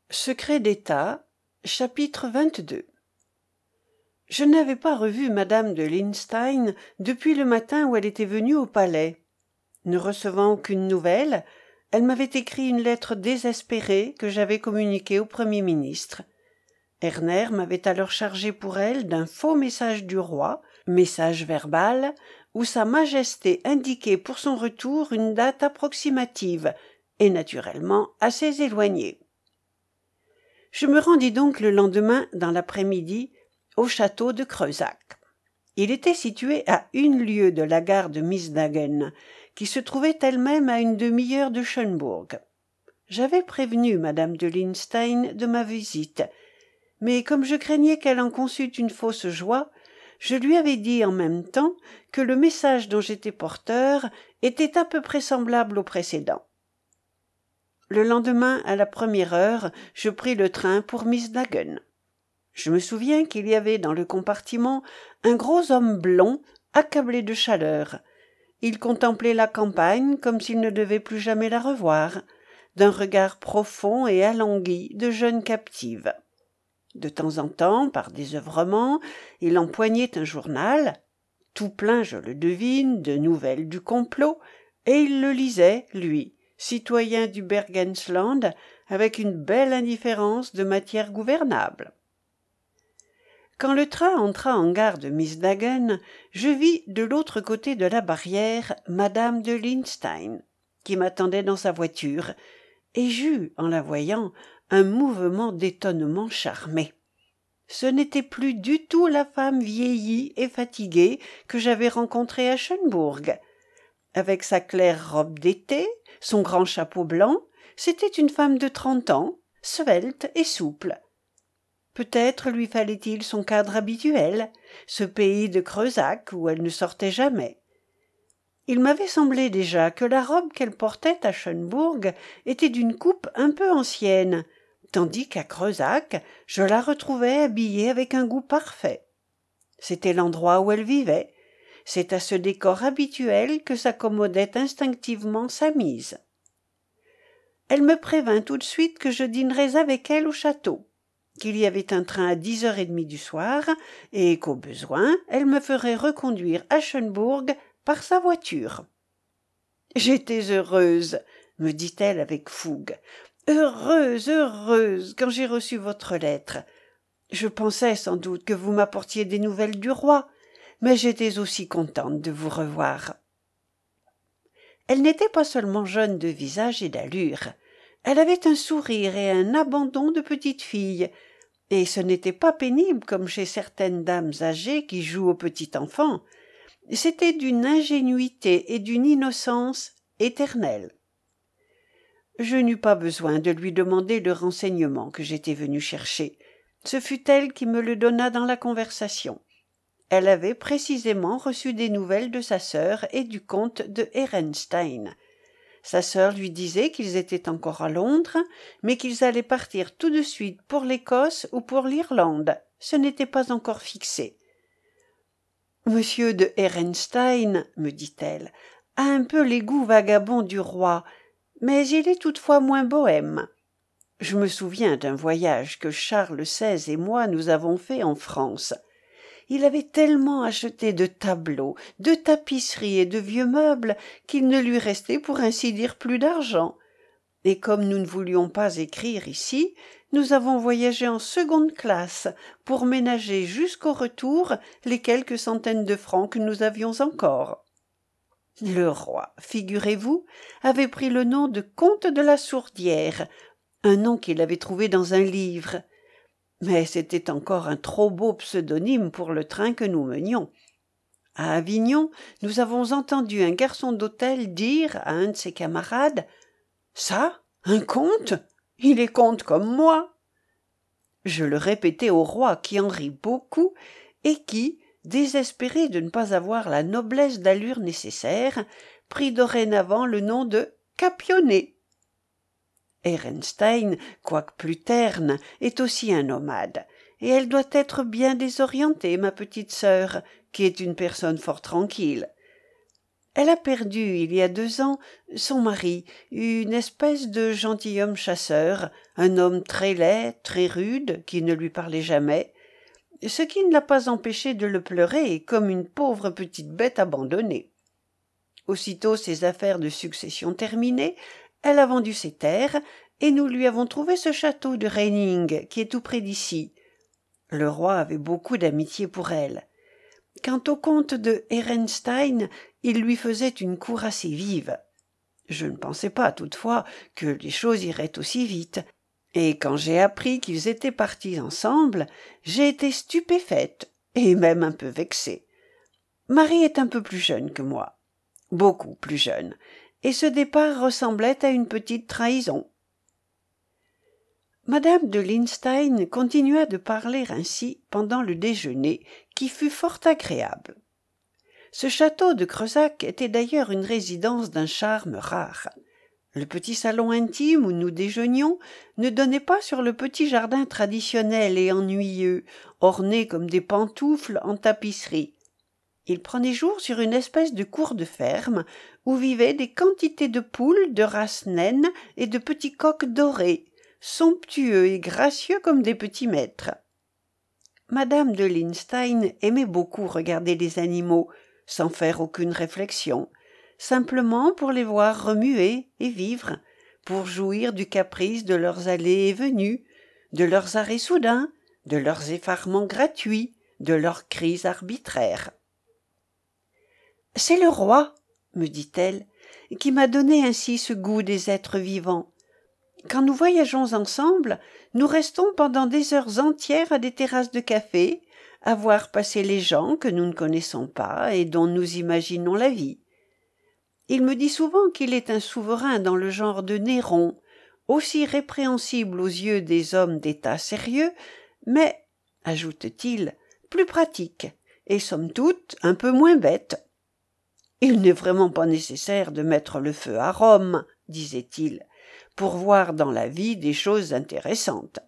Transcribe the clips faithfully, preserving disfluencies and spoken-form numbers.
Secret d'État, chapitre vingt-deux. Je n'avais pas revu madame de Linnstein depuis le matin où elle était venue au palais. Ne recevant aucune nouvelle, elle m'avait écrit une lettre désespérée que j'avais communiquée au Premier ministre. Erner m'avait alors chargé pour elle d'un faux message du roi, message verbal, où Sa Majesté indiquait pour son retour une date approximative et naturellement assez éloignée. Je me rendis donc le lendemain dans l'après-midi au château de Creusac. Il était situé à une lieue de la gare de Misdagen, qui se trouvait elle-même à une demi-heure de Schönbourg. J'avais prévenu madame de Linnstein de ma visite, mais comme je craignais qu'elle en conçût une fausse joie, je lui avais dit en même temps que le message dont j'étais porteur était à peu près semblable au précédent. Le lendemain, à la première heure, je pris le train pour Misdagen. Je me souviens qu'il y avait dans le compartiment un gros homme blond, accablé de chaleur. Il contemplait la campagne comme s'il ne devait plus jamais la revoir, d'un regard profond et alangui de jeune captive. De temps en temps, par désœuvrement, il empoignait un journal, tout plein, je le devine, de nouvelles du complot, et il le lisait, lui, citoyen du Bergensland, avec une belle indifférence de matière gouvernable. Quand le train entra en gare de Misdagen, je vis de l'autre côté de la barrière madame de Linnstein, qui m'attendait dans sa voiture, et j'eus, en la voyant, un mouvement d'étonnement charmé. Ce n'était plus du tout la femme vieillie et fatiguée que j'avais rencontrée à Schönbourg. Avec sa claire robe d'été, son grand chapeau blanc, c'était une femme de trente ans, svelte et souple. Peut-être lui fallait-il son cadre habituel, ce pays de Creusac où elle ne sortait jamais. Il m'avait semblé déjà que la robe qu'elle portait à Schönbourg était d'une coupe un peu ancienne, tandis qu'à Creusac, je la retrouvais habillée avec un goût parfait. C'était l'endroit où elle vivait. C'est à ce décor habituel que s'accommodait instinctivement sa mise. Elle me prévint tout de suite que je dînerais avec elle au château, qu'il y avait un train à dix heures trente du soir et qu'au besoin, elle me ferait reconduire à Schönbourg par sa voiture. « J'étais heureuse, » me dit-elle avec fougue, « heureuse, heureuse, quand j'ai reçu votre lettre. Je pensais sans doute que vous m'apportiez des nouvelles du roi, mais j'étais aussi contente de vous revoir. » Elle n'était pas seulement jeune de visage et d'allure, elle avait un sourire et un abandon de petite fille, et ce n'était pas pénible comme chez certaines dames âgées qui jouent au petit enfant. C'était d'une ingénuité et d'une innocence éternelle. Je n'eus pas besoin de lui demander le renseignement que j'étais venu chercher. Ce fut elle qui me le donna dans la conversation. Elle avait précisément reçu des nouvelles de sa sœur et du comte de Ehrenstein. Sa sœur lui disait qu'ils étaient encore à Londres, mais qu'ils allaient partir tout de suite pour l'Écosse ou pour l'Irlande. Ce n'était pas encore fixé. « Monsieur de Ehrenstein, me dit-elle, a un peu les goûts vagabonds du roi, mais il est toutefois moins bohème. Je me souviens d'un voyage que Charles seize et moi nous avons fait en France. Il avait tellement acheté de tableaux, de tapisseries et de vieux meubles qu'il ne lui restait pour ainsi dire plus d'argent. Et comme nous ne voulions pas écrire ici, nous avons voyagé en seconde classe pour ménager jusqu'au retour les quelques centaines de francs que nous avions encore. Le roi, figurez-vous, avait pris le nom de comte de la Sourdière, un nom qu'il avait trouvé dans un livre. Mais c'était encore un trop beau pseudonyme pour le train que nous menions. À Avignon, nous avons entendu un garçon d'hôtel dire à un de ses camarades « Ça, un comte ? Il est comte comme moi !» Je le répétai au roi qui en rit beaucoup et qui, désespéré de ne pas avoir la noblesse d'allure nécessaire, prit dorénavant le nom de Capionnet. Ehrenstein, quoique plus terne, est aussi un nomade, et elle doit être bien désorientée, ma petite sœur, qui est une personne fort tranquille. Elle a perdu, il y a deux ans, son mari, une espèce de gentilhomme chasseur, un homme très laid, très rude, qui ne lui parlait jamais, ce qui ne l'a pas empêché de le pleurer comme une pauvre petite bête abandonnée. Aussitôt ses affaires de succession terminées, elle a vendu ses terres, et nous lui avons trouvé ce château de Reining, qui est tout près d'ici. Le roi avait beaucoup d'amitié pour elle. Quant au comte de Ehrenstein, il lui faisait une cour assez vive. Je ne pensais pas, toutefois, que les choses iraient aussi vite, et quand j'ai appris qu'ils étaient partis ensemble, j'ai été stupéfaite, et même un peu vexée. Marie est un peu plus jeune que moi, beaucoup plus jeune, et ce départ ressemblait à une petite trahison. Madame de Linstein continua de parler ainsi pendant le déjeuner, qui fut fort agréable. Ce château de Creusac était d'ailleurs une résidence d'un charme rare. Le petit salon intime où nous déjeunions ne donnait pas sur le petit jardin traditionnel et ennuyeux, orné comme des pantoufles en tapisserie. Il prenait jour sur une espèce de cour de ferme où vivaient des quantités de poules de race naine et de petits coqs dorés, somptueux et gracieux comme des petits maîtres. Madame de Linstein aimait beaucoup regarder les animaux, sans faire aucune réflexion, simplement pour les voir remuer et vivre, pour jouir du caprice de leurs allées et venues, de leurs arrêts soudains, de leurs effarements gratuits, de leurs cris arbitraires. « C'est le roi, me dit-elle, qui m'a donné ainsi ce goût des êtres vivants. Quand nous voyageons ensemble, nous restons pendant des heures entières à des terrasses de café, à voir passer les gens que nous ne connaissons pas et dont nous imaginons la vie. Il me dit souvent qu'il est un souverain dans le genre de Néron, aussi répréhensible aux yeux des hommes d'État sérieux, mais, ajoute-t-il, plus pratique, et somme toute un peu moins bête. Il n'est vraiment pas nécessaire de mettre le feu à Rome, disait-il, pour voir dans la vie des choses intéressantes.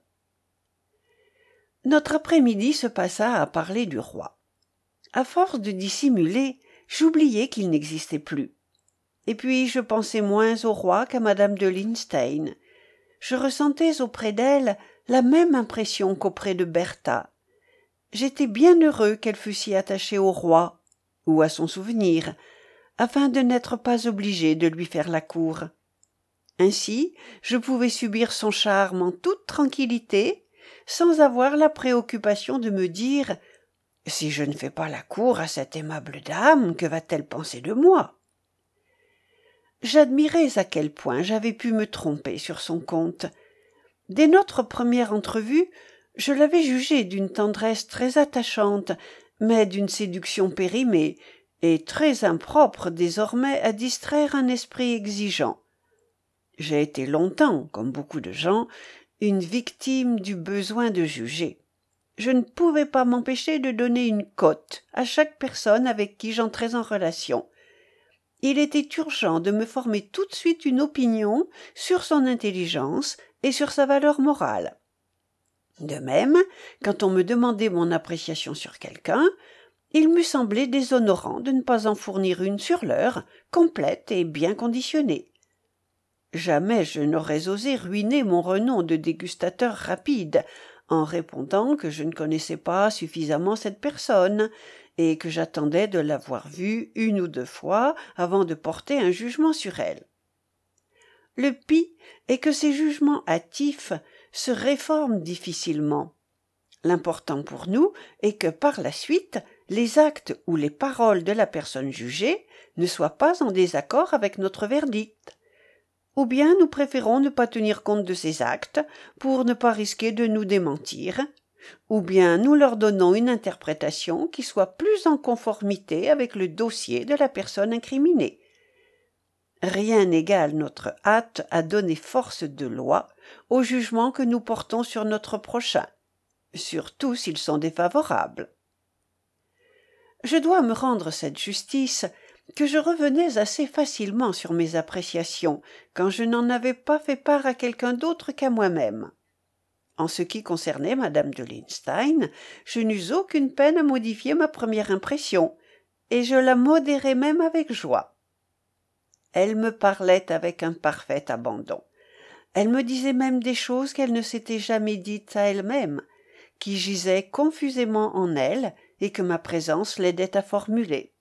Notre après-midi se passa à parler du roi. À force de dissimuler, j'oubliais qu'il n'existait plus. Et puis je pensais moins au roi qu'à madame de Linstein. Je ressentais auprès d'elle la même impression qu'auprès de Bertha. J'étais bien heureux qu'elle fût si attachée au roi, ou à son souvenir, afin de n'être pas obligé de lui faire la cour. Ainsi, je pouvais subir son charme en toute tranquillité, sans avoir la préoccupation de me dire « Si je ne fais pas la cour à cette aimable dame, que va-t-elle penser de moi ?» J'admirais à quel point j'avais pu me tromper sur son compte. Dès notre première entrevue, je l'avais jugé d'une tendresse très attachante, mais d'une séduction périmée, et très impropre désormais à distraire un esprit exigeant. J'ai été longtemps, comme beaucoup de gens, une victime du besoin de juger. Je ne pouvais pas m'empêcher de donner une cote à chaque personne avec qui j'entrais en relation. Il était urgent de me former tout de suite une opinion sur son intelligence et sur sa valeur morale. De même, quand on me demandait mon appréciation sur quelqu'un, il m'eût semblé déshonorant de ne pas en fournir une sur l'heure, complète et bien conditionnée. Jamais je n'aurais osé ruiner mon renom de dégustateur rapide en répondant que je ne connaissais pas suffisamment cette personne et que j'attendais de l'avoir vue une ou deux fois avant de porter un jugement sur elle. Le pis est que ces jugements hâtifs se réforment difficilement. L'important pour nous est que par la suite, les actes ou les paroles de la personne jugée ne soient pas en désaccord avec notre verdict. Ou bien nous préférons ne pas tenir compte de ces actes pour ne pas risquer de nous démentir, ou bien nous leur donnons une interprétation qui soit plus en conformité avec le dossier de la personne incriminée. Rien n'égale notre hâte à donner force de loi aux jugements que nous portons sur notre prochain, surtout s'ils sont défavorables. Je dois me rendre cette justice que je revenais assez facilement sur mes appréciations quand je n'en avais pas fait part à quelqu'un d'autre qu'à moi-même. En ce qui concernait madame de Linstein, je n'eus aucune peine à modifier ma première impression, et je la modérai même avec joie. Elle me parlait avec un parfait abandon. Elle me disait même des choses qu'elle ne s'était jamais dites à elle-même, qui gisaient confusément en elle et que ma présence l'aidait à formuler.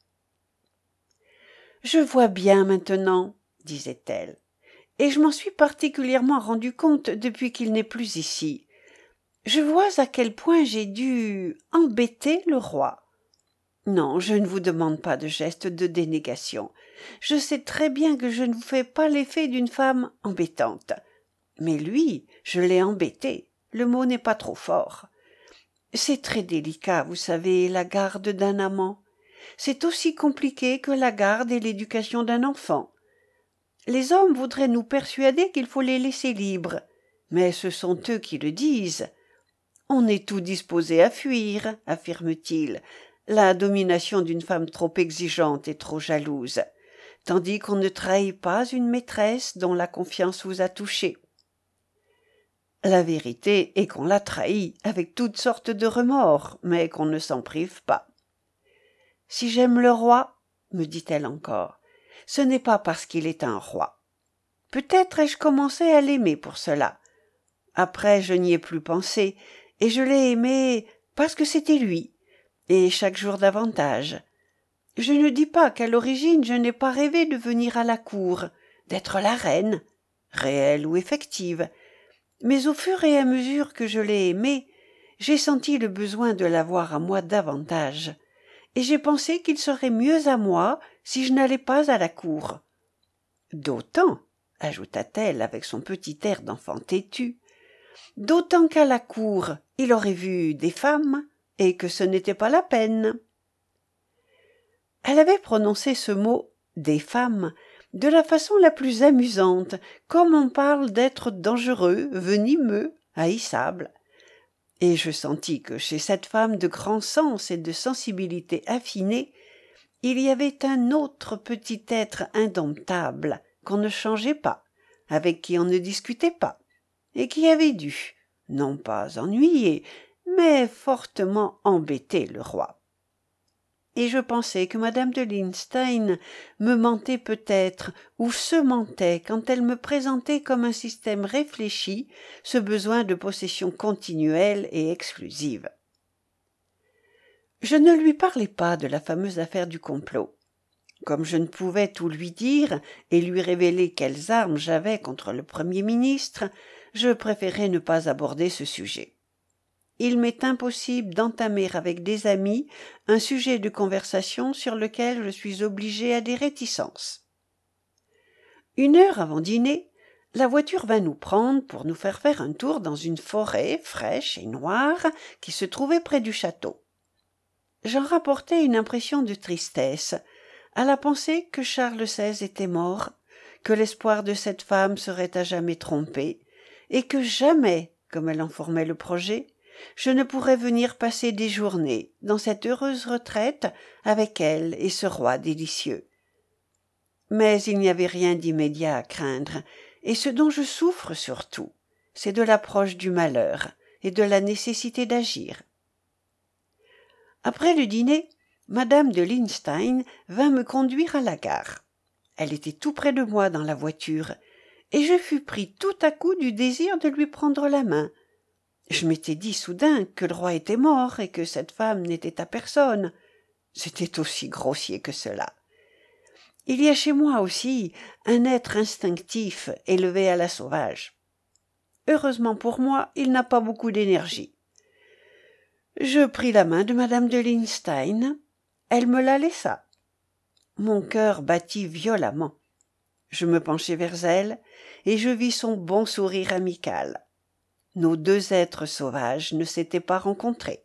« Je vois bien maintenant, disait-elle, et je m'en suis particulièrement rendu compte depuis qu'il n'est plus ici. Je vois à quel point j'ai dû embêter le roi. Non, je ne vous demande pas de geste de dénégation. Je sais très bien que je ne vous fais pas l'effet d'une femme embêtante. Mais lui, je l'ai embêté. Le mot n'est pas trop fort. C'est très délicat, vous savez, la garde d'un amant. C'est aussi compliqué que la garde et l'éducation d'un enfant. Les hommes voudraient nous persuader qu'il faut les laisser libres, mais ce sont eux qui le disent. On est tout disposé à fuir, affirme-t-il, la domination d'une femme trop exigeante et trop jalouse, tandis qu'on ne trahit pas une maîtresse dont la confiance vous a touché. La vérité est qu'on la trahit avec toutes sortes de remords, mais qu'on ne s'en prive pas. Si j'aime le roi, me dit-elle encore, ce n'est pas parce qu'il est un roi. Peut-être ai-je commencé à l'aimer pour cela. Après, je n'y ai plus pensé, et je l'ai aimé parce que c'était lui, et chaque jour davantage. Je ne dis pas qu'à l'origine je n'ai pas rêvé de venir à la cour, d'être la reine, réelle ou effective, mais au fur et à mesure que je l'ai aimé, j'ai senti le besoin de l'avoir à moi davantage, et j'ai pensé qu'il serait mieux à moi si je n'allais pas à la cour. D'autant, ajouta-t-elle avec son petit air d'enfant têtu, d'autant qu'à la cour il aurait vu des femmes, et que ce n'était pas la peine. Elle avait prononcé ce mot « des femmes » de la façon la plus amusante, comme on parle d'êtres dangereux, venimeux, haïssables. Et je sentis que chez cette femme de grand sens et de sensibilité affinée, il y avait un autre petit être indomptable qu'on ne changeait pas, avec qui on ne discutait pas, et qui avait dû, non pas ennuyer, mais fortement embêter le roi. Et je pensais que madame de Linstein me mentait peut-être, ou se mentait quand elle me présentait comme un système réfléchi ce besoin de possession continuelle et exclusive. Je ne lui parlais pas de la fameuse affaire du complot. Comme je ne pouvais tout lui dire et lui révéler quelles armes j'avais contre le Premier ministre, je préférais ne pas aborder ce sujet. Il m'est impossible d'entamer avec des amis un sujet de conversation sur lequel je suis obligé à des réticences. Une heure avant dîner, la voiture vint nous prendre pour nous faire faire un tour dans une forêt fraîche et noire qui se trouvait près du château. J'en rapportais une impression de tristesse à la pensée que Charles seize était mort, que l'espoir de cette femme serait à jamais trompé, et que jamais, comme elle en formait le projet, je ne pourrais venir passer des journées dans cette heureuse retraite avec elle et ce roi délicieux. Mais il n'y avait rien d'immédiat à craindre, et ce dont je souffre surtout, c'est de l'approche du malheur et de la nécessité d'agir. Après le dîner, madame de Linstein vint me conduire à la gare. Elle était tout près de moi dans la voiture, et je fus pris tout à coup du désir de lui prendre la main. Je m'étais dit soudain que le roi était mort et que cette femme n'était à personne. C'était aussi grossier que cela. Il y a chez moi aussi un être instinctif élevé à la sauvage. Heureusement pour moi, il n'a pas beaucoup d'énergie. Je pris la main de madame de Linstein. Elle me la laissa. Mon cœur battit violemment. Je me penchai vers elle et je vis son bon sourire amical. Nos deux êtres sauvages ne s'étaient pas rencontrés.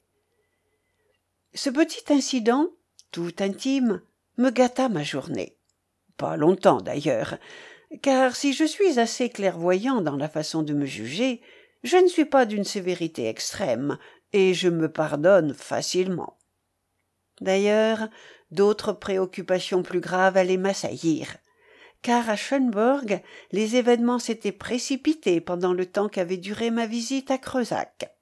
Ce petit incident, tout intime, me gâta ma journée. Pas longtemps d'ailleurs, car si je suis assez clairvoyant dans la façon de me juger, je ne suis pas d'une sévérité extrême, et je me pardonne facilement. D'ailleurs, d'autres préoccupations plus graves allaient m'assaillir, car à Schönborg, les événements s'étaient précipités pendant le temps qu'avait duré ma visite à Creusac.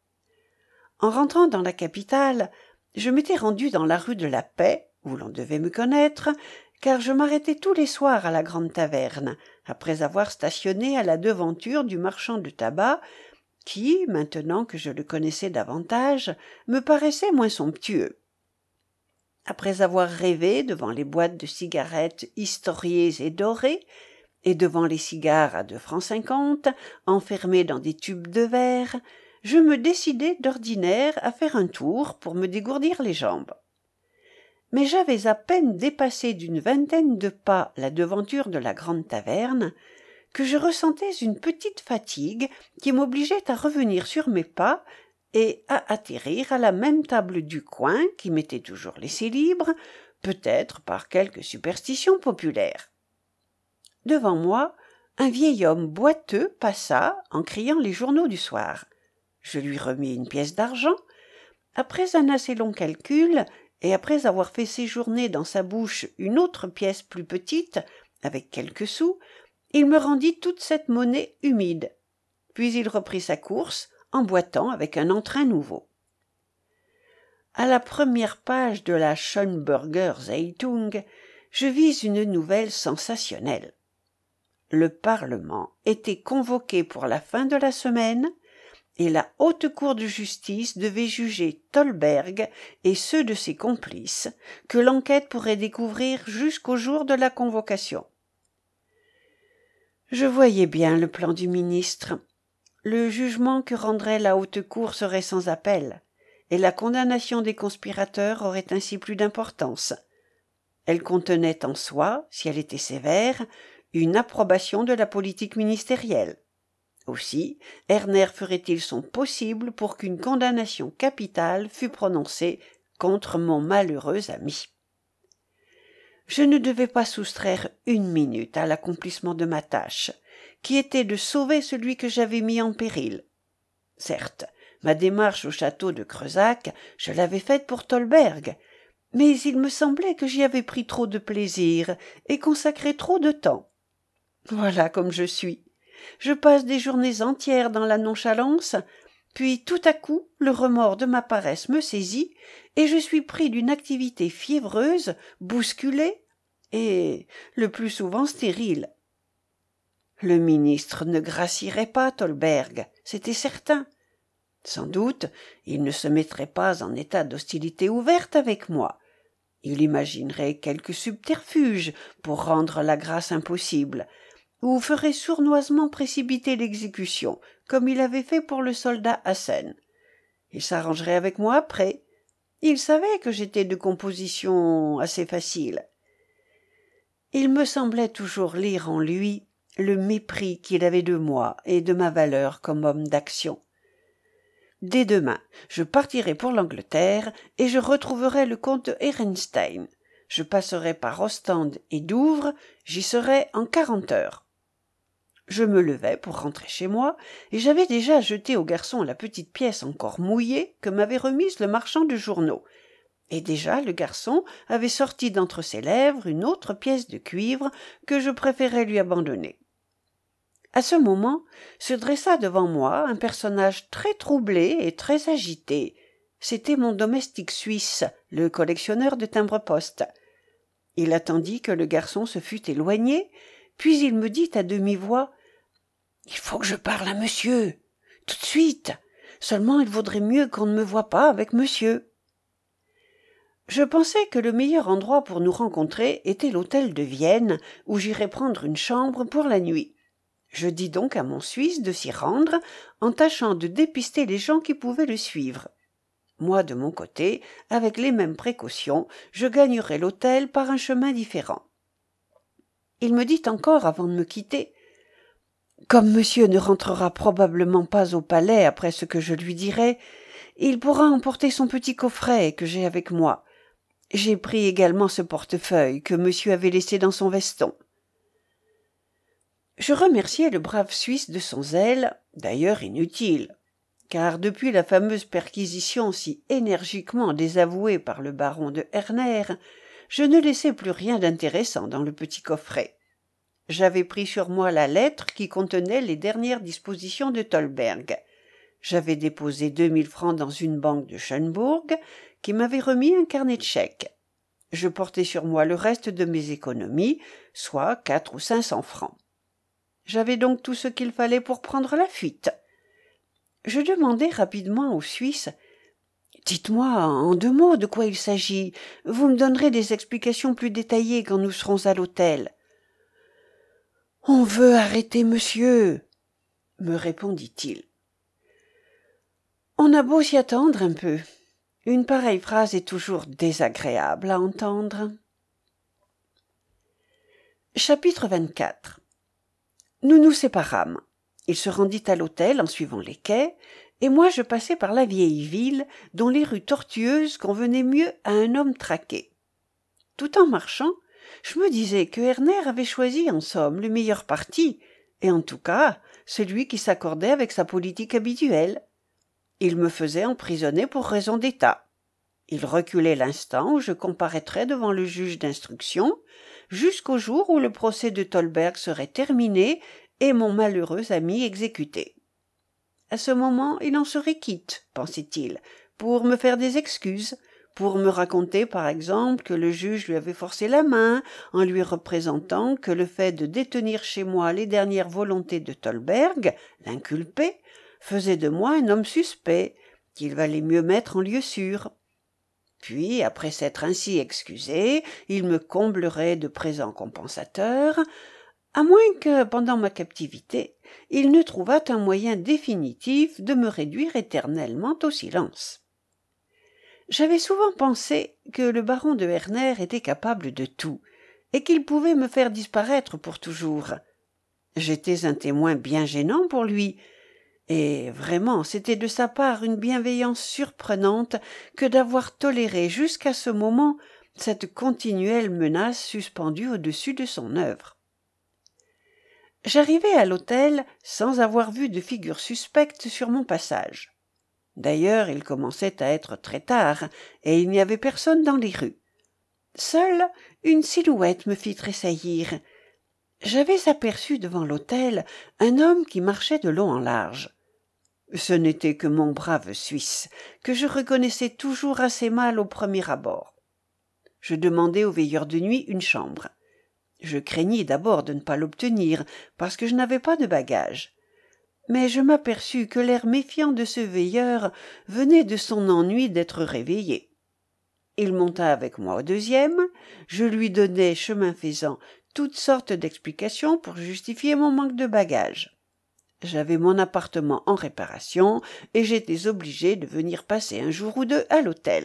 En rentrant dans la capitale, je m'étais rendu dans la rue de la Paix, où l'on devait me connaître, car je m'arrêtais tous les soirs à la grande taverne, après avoir stationné à la devanture du marchand de tabac, qui, maintenant que je le connaissais davantage, me paraissait moins somptueux. Après avoir rêvé devant les boîtes de cigarettes historiées et dorées, et devant les cigares à deux francs cinquante, enfermés dans des tubes de verre, je me décidai d'ordinaire à faire un tour pour me dégourdir les jambes. Mais j'avais à peine dépassé d'une vingtaine de pas la devanture de la grande taverne que je ressentais une petite fatigue qui m'obligeait à revenir sur mes pas et à atterrir à la même table du coin qui m'était toujours laissée libre, peut-être par quelque superstition populaire. Devant moi, un vieil homme boiteux passa en criant les journaux du soir. Je lui remis une pièce d'argent. Après un assez long calcul, et après avoir fait séjourner dans sa bouche une autre pièce plus petite, avec quelques sous, il me rendit toute cette monnaie humide. Puis il reprit sa course, en boitant avec un entrain nouveau. À la première page de la Schönberger Zeitung, je vis une nouvelle sensationnelle. Le Parlement était convoqué pour la fin de la semaine, et la haute cour de justice devait juger Tolberg et ceux de ses complices, que l'enquête pourrait découvrir jusqu'au jour de la convocation. Je voyais bien le plan du ministre. Le jugement que rendrait la haute cour serait sans appel, et la condamnation des conspirateurs aurait ainsi plus d'importance. Elle contenait en soi, si elle était sévère, une approbation de la politique ministérielle. Aussi, Erner ferait-il son possible pour qu'une condamnation capitale fût prononcée contre mon malheureux ami. Je ne devais pas soustraire une minute à l'accomplissement de ma tâche, qui était de sauver celui que j'avais mis en péril. Certes, ma démarche au château de Creusac, je l'avais faite pour Tolberg, mais il me semblait que j'y avais pris trop de plaisir et consacré trop de temps. Voilà comme je suis. Je passe des journées entières dans la nonchalance, puis tout à coup le remords de ma paresse me saisit et je suis pris d'une activité fiévreuse, bousculée et le plus souvent stérile. Le ministre ne gracierait pas Tolberg, c'était certain. Sans doute, il ne se mettrait pas en état d'hostilité ouverte avec moi. Il imaginerait quelque subterfuge pour rendre la grâce impossible, ou ferait sournoisement précipiter l'exécution, comme il avait fait pour le soldat Hassen. Il s'arrangerait avec moi après. Il savait que j'étais de composition assez facile. Il me semblait toujours lire en lui le mépris qu'il avait de moi et de ma valeur comme homme d'action. Dès demain, je partirai pour l'Angleterre et je retrouverai le comte Ehrenstein. Je passerai par Ostende et Douvres, j'y serai en quarante heures. Je me levai pour rentrer chez moi, et j'avais déjà jeté au garçon la petite pièce encore mouillée que m'avait remise le marchand de journaux. Et déjà le garçon avait sorti d'entre ses lèvres une autre pièce de cuivre que je préférais lui abandonner. À ce moment se dressa devant moi un personnage très troublé et très agité. C'était mon domestique suisse, le collectionneur de timbres-poste. Il attendit que le garçon se fût éloigné, puis il me dit à demi-voix « Il faut que je parle à monsieur, tout de suite. Seulement il vaudrait mieux qu'on ne me voie pas avec monsieur. » Je pensais que le meilleur endroit pour nous rencontrer était l'hôtel de Vienne, où j'irais prendre une chambre pour la nuit. Je dis donc à mon Suisse de s'y rendre, en tâchant de dépister les gens qui pouvaient le suivre. Moi, de mon côté, avec les mêmes précautions, je gagnerai l'hôtel par un chemin différent. Il me dit encore, avant de me quitter, « Comme monsieur ne rentrera probablement pas au palais après ce que je lui dirai, il pourra emporter son petit coffret que j'ai avec moi. J'ai pris également ce portefeuille que monsieur avait laissé dans son veston. » Je remerciai le brave Suisse de son zèle, d'ailleurs inutile, car depuis la fameuse perquisition si énergiquement désavouée par le baron de Herner, je ne laissais plus rien d'intéressant dans le petit coffret. J'avais pris sur moi la lettre qui contenait les dernières dispositions de Tolberg. J'avais déposé deux mille francs dans une banque de Schönbourg, qui m'avait remis un carnet de chèques. Je portais sur moi le reste de mes économies, soit quatre ou cinq cents francs. J'avais donc tout ce qu'il fallait pour prendre la fuite. Je demandai rapidement au Suisse « Dites-moi en deux mots de quoi il s'agit. Vous me donnerez des explications plus détaillées quand nous serons à l'hôtel. »« On veut arrêter monsieur, » me répondit-il. On a beau s'y attendre un peu. Une pareille phrase est toujours désagréable à entendre. Chapitre vingt-quatre. Nous nous séparâmes. Il se rendit à l'hôtel en suivant les quais, et moi je passai par la vieille ville, dont les rues tortueuses convenaient mieux à un homme traqué. Tout en marchant, je me disais que Erner avait choisi en somme le meilleur parti, et en tout cas celui qui s'accordait avec sa politique habituelle. Il me faisait emprisonner pour raison d'État. Il reculait l'instant où je comparaîtrais devant le juge d'instruction, jusqu'au jour où le procès de Tolberg serait terminé et mon malheureux ami exécuté. À ce moment, il en serait quitte, pensait-il, pour me faire des excuses, pour me raconter par exemple que le juge lui avait forcé la main en lui représentant que le fait de détenir chez moi les dernières volontés de Tolberg, l'inculpé, faisait de moi un homme suspect, qu'il valait mieux mettre en lieu sûr. Puis, après s'être ainsi excusé, il me comblerait de présents compensateurs, à moins que, pendant ma captivité, il ne trouvât un moyen définitif de me réduire éternellement au silence. J'avais souvent pensé que le baron de Herner était capable de tout, et qu'il pouvait me faire disparaître pour toujours. J'étais un témoin bien gênant pour lui, et vraiment c'était de sa part une bienveillance surprenante que d'avoir toléré jusqu'à ce moment cette continuelle menace suspendue au-dessus de son œuvre. J'arrivai à l'hôtel sans avoir vu de figure suspecte sur mon passage. D'ailleurs, il commençait à être très tard, et il n'y avait personne dans les rues. Seule une silhouette me fit tressaillir. J'avais aperçu devant l'hôtel un homme qui marchait de long en large. Ce n'était que mon brave Suisse, que je reconnaissais toujours assez mal au premier abord. Je demandai au veilleur de nuit une chambre. Je craignis d'abord de ne pas l'obtenir, parce que je n'avais pas de bagages. Mais je m'aperçus que l'air méfiant de ce veilleur venait de son ennui d'être réveillé. Il monta avec moi au deuxième, je lui donnai, chemin faisant, toutes sortes d'explications pour justifier mon manque de bagages. J'avais mon appartement en réparation et j'étais obligé de venir passer un jour ou deux à l'hôtel.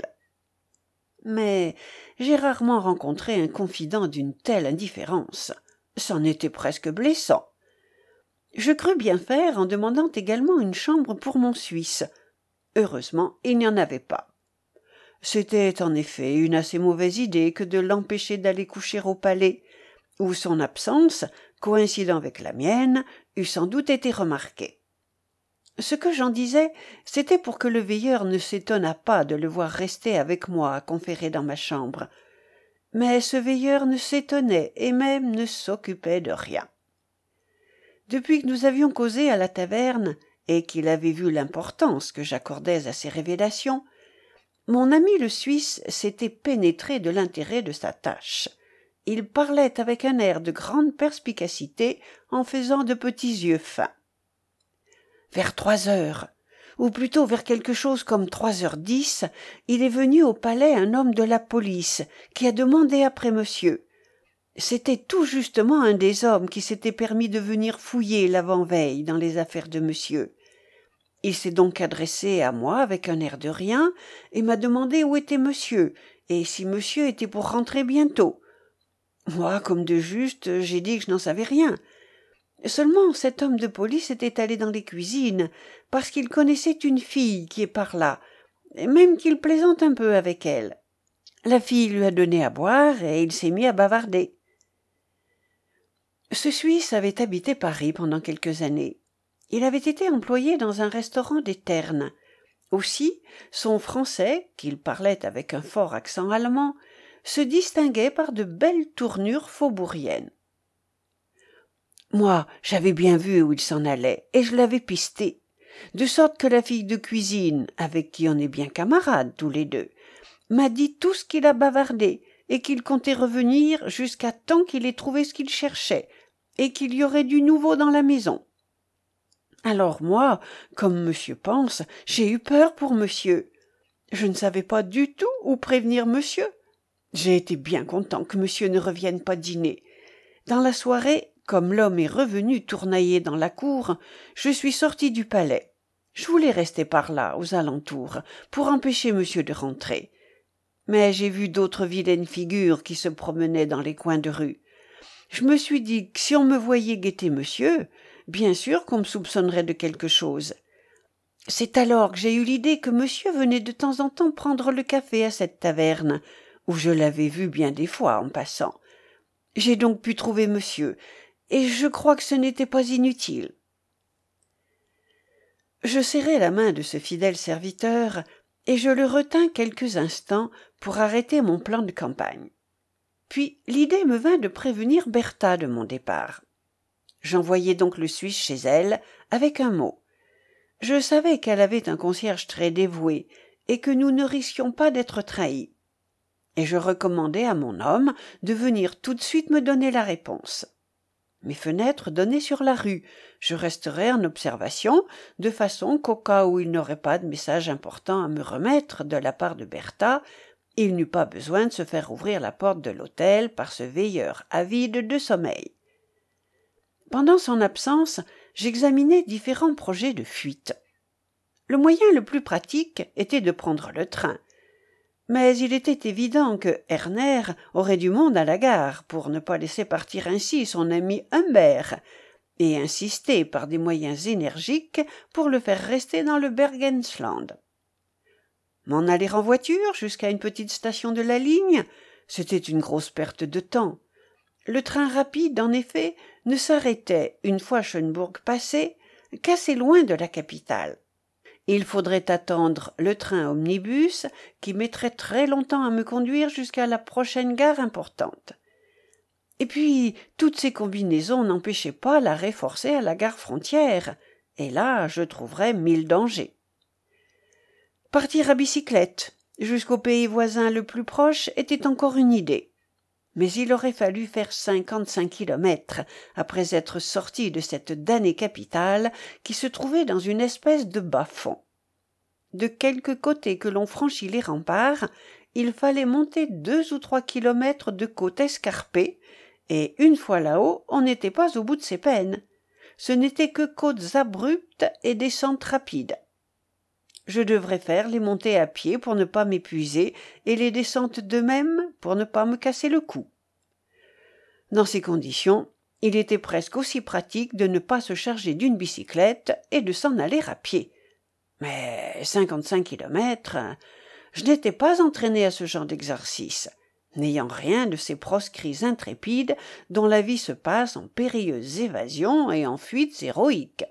Mais j'ai rarement rencontré un confident d'une telle indifférence. C'en était presque blessant. Je crus bien faire en demandant également une chambre pour mon Suisse. Heureusement, il n'y en avait pas. C'était en effet une assez mauvaise idée que de l'empêcher d'aller coucher au palais, où son absence, coïncidant avec la mienne, eût sans doute été remarquée. Ce que j'en disais, c'était pour que le veilleur ne s'étonnât pas de le voir rester avec moi à conférer dans ma chambre. Mais ce veilleur ne s'étonnait et même ne s'occupait de rien. Depuis que nous avions causé à la taverne, et qu'il avait vu l'importance que j'accordais à ces révélations, mon ami le Suisse s'était pénétré de l'intérêt de sa tâche. Il parlait avec un air de grande perspicacité en faisant de petits yeux fins. Vers trois heures, ou plutôt vers quelque chose comme trois heures dix, il est venu au palais un homme de la police qui a demandé après monsieur. C'était tout justement un des hommes qui s'était permis de venir fouiller l'avant-veille dans les affaires de monsieur. Il s'est donc adressé à moi avec un air de rien et m'a demandé où était monsieur et si monsieur était pour rentrer bientôt. Moi, comme de juste, j'ai dit que je n'en savais rien. Seulement, cet homme de police était allé dans les cuisines parce qu'il connaissait une fille qui est par là, même qu'il plaisante un peu avec elle. La fille lui a donné à boire et il s'est mis à bavarder. Ce Suisse avait habité Paris pendant quelques années. Il avait été employé dans un restaurant des Ternes. Aussi, son français, qu'il parlait avec un fort accent allemand, se distinguait par de belles tournures faubouriennes. Moi, j'avais bien vu où il s'en allait, et je l'avais pisté, de sorte que la fille de cuisine, avec qui on est bien camarades tous les deux, m'a dit tout ce qu'il a bavardé, et qu'il comptait revenir jusqu'à temps qu'il ait trouvé ce qu'il cherchait, et qu'il y aurait du nouveau dans la maison. Alors moi, comme monsieur pense, j'ai eu peur pour monsieur. Je ne savais pas du tout où prévenir monsieur. J'ai été bien content que monsieur ne revienne pas dîner. Dans la soirée, comme l'homme est revenu tournailler dans la cour, je suis sorti du palais. Je voulais rester par là, aux alentours, pour empêcher monsieur de rentrer. Mais j'ai vu d'autres vilaines figures qui se promenaient dans les coins de rue. Je me suis dit que si on me voyait guetter monsieur, bien sûr qu'on me soupçonnerait de quelque chose. C'est alors que j'ai eu l'idée que monsieur venait de temps en temps prendre le café à cette taverne, où je l'avais vu bien des fois en passant. J'ai donc pu trouver monsieur, et je crois que ce n'était pas inutile. Je serrai la main de ce fidèle serviteur, et je le retins quelques instants pour arrêter mon plan de campagne. Puis l'idée me vint de prévenir Bertha de mon départ. J'envoyai donc le Suisse chez elle avec un mot. Je savais qu'elle avait un concierge très dévoué et que nous ne risquions pas d'être trahis. Et je recommandai à mon homme de venir tout de suite me donner la réponse. Mes fenêtres donnaient sur la rue. Je resterais en observation, de façon qu'au cas où il n'aurait pas de message important à me remettre de la part de Bertha, il n'eut pas besoin de se faire ouvrir la porte de l'hôtel par ce veilleur avide de sommeil. Pendant son absence, j'examinais différents projets de fuite. Le moyen le plus pratique était de prendre le train. Mais il était évident que Erner aurait du monde à la gare pour ne pas laisser partir ainsi son ami Humbert, et insister par des moyens énergiques pour le faire rester dans le Bergensland. M'en aller en voiture jusqu'à une petite station de la ligne, c'était une grosse perte de temps. Le train rapide, en effet, ne s'arrêtait, une fois Schönburg passé, qu'assez loin de la capitale. Il faudrait attendre le train omnibus qui mettrait très longtemps à me conduire jusqu'à la prochaine gare importante. Et puis, toutes ces combinaisons n'empêchaient pas l'arrêt forcé à la gare frontière, et là, je trouverais mille dangers. Partir à bicyclette jusqu'au pays voisin le plus proche était encore une idée. Mais il aurait fallu faire cinquante-cinq kilomètres après être sorti de cette damnée capitale qui se trouvait dans une espèce de bas-fond. De quelque côté que l'on franchit les remparts, il fallait monter deux ou trois kilomètres de côte escarpée, et une fois là-haut, on n'était pas au bout de ses peines. Ce n'étaient que côtes abruptes et descentes rapides. Je devrais faire les montées à pied pour ne pas m'épuiser et les descentes de même pour ne pas me casser le cou. Dans ces conditions, il était presque aussi pratique de ne pas se charger d'une bicyclette et de s'en aller à pied. Mais cinquante-cinq kilomètres, je n'étais pas entraîné à ce genre d'exercice, n'ayant rien de ces proscrits intrépides dont la vie se passe en périlleuse évasion et en fuites héroïques.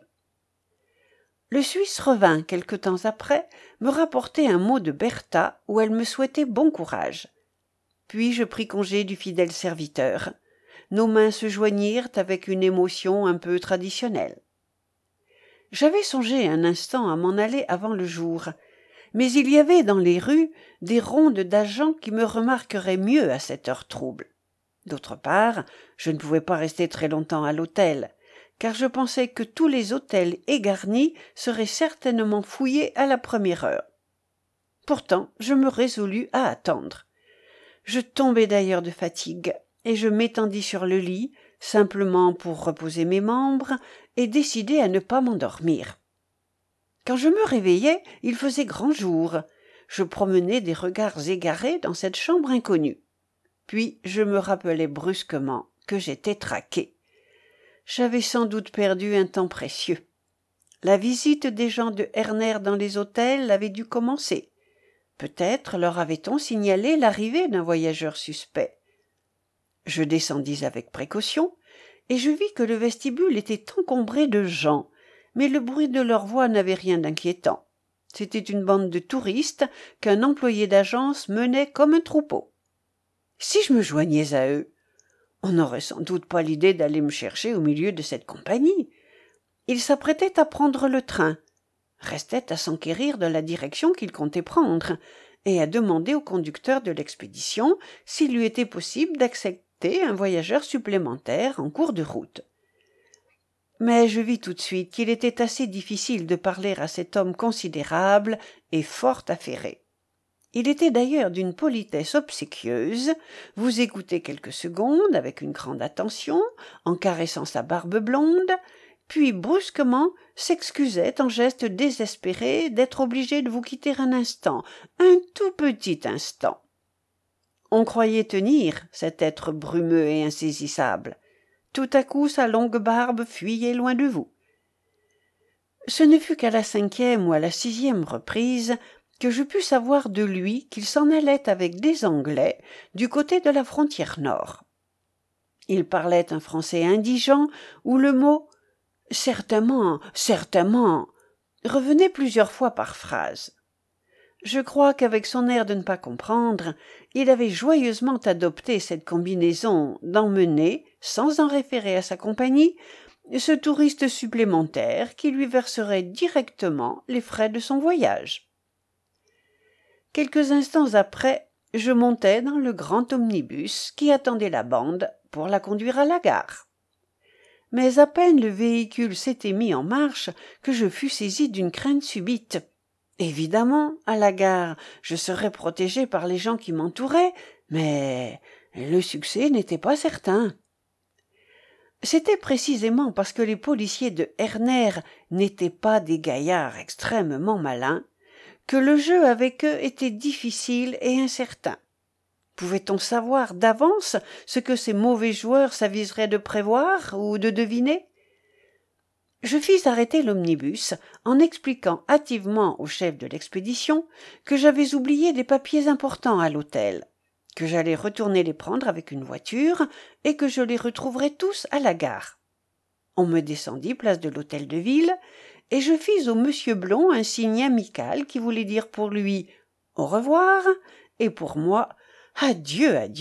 Le Suisse revint quelque temps après me rapporter un mot de Bertha où elle me souhaitait bon courage. Puis je pris congé du fidèle serviteur. Nos mains se joignirent avec une émotion un peu traditionnelle. J'avais songé un instant à m'en aller avant le jour, mais il y avait dans les rues des rondes d'agents qui me remarqueraient mieux à cette heure trouble. D'autre part, je ne pouvais pas rester très longtemps à l'hôtel, car je pensais que tous les hôtels égarnis seraient certainement fouillés à la première heure. Pourtant, je me résolus à attendre. Je tombai d'ailleurs de fatigue, et je m'étendis sur le lit, simplement pour reposer mes membres et décider à ne pas m'endormir. Quand je me réveillai, il faisait grand jour. Je promenais des regards égarés dans cette chambre inconnue. Puis je me rappelai brusquement que j'étais traqué. J'avais sans doute perdu un temps précieux. La visite des gens de Erner dans les hôtels avait dû commencer. Peut-être leur avait-on signalé l'arrivée d'un voyageur suspect. Je descendis avec précaution, et je vis que le vestibule était encombré de gens, mais le bruit de leurs voix n'avait rien d'inquiétant. C'était une bande de touristes qu'un employé d'agence menait comme un troupeau. Si je me joignais à eux, on n'aurait sans doute pas l'idée d'aller me chercher au milieu de cette compagnie. Ils s'apprêtaient à prendre le train, restaient à s'enquérir de la direction qu'ils comptaient prendre, et à demander au conducteur de l'expédition s'il lui était possible d'accepter un voyageur supplémentaire en cours de route. Mais je vis tout de suite qu'il était assez difficile de parler à cet homme considérable et fort affairé. Il était d'ailleurs d'une politesse obséquieuse, vous écoutait quelques secondes avec une grande attention, en caressant sa barbe blonde, puis brusquement s'excusait en gestes désespérés d'être obligé de vous quitter un instant, un tout petit instant. On croyait tenir cet être brumeux et insaisissable. Tout à coup sa longue barbe fuyait loin de vous. Ce ne fut qu'à la cinquième ou à la sixième reprise que je pus savoir de lui qu'il s'en allait avec des Anglais du côté de la frontière nord. Il parlait un français indigent où le mot « certainement, certainement » revenait plusieurs fois par phrase. Je crois qu'avec son air de ne pas comprendre, il avait joyeusement adopté cette combinaison d'emmener, sans en référer à sa compagnie, ce touriste supplémentaire qui lui verserait directement les frais de son voyage. Quelques instants après, je montai dans le grand omnibus qui attendait la bande pour la conduire à la gare. Mais à peine le véhicule s'était mis en marche que je fus saisi d'une crainte subite. Évidemment, à la gare, je serais protégé par les gens qui m'entouraient, mais le succès n'était pas certain. C'était précisément parce que les policiers de Herner n'étaient pas des gaillards extrêmement malins que le jeu avec eux était difficile et incertain. Pouvait-on savoir d'avance ce que ces mauvais joueurs s'aviseraient de prévoir ou de deviner? Je fis arrêter l'omnibus en expliquant hâtivement au chef de l'expédition que j'avais oublié des papiers importants à l'hôtel, que j'allais retourner les prendre avec une voiture et que je les retrouverais tous à la gare. On me descendit place de l'hôtel de ville et je fis au monsieur Blond un signe amical qui voulait dire pour lui « au revoir » et pour moi « adieu, adieu ».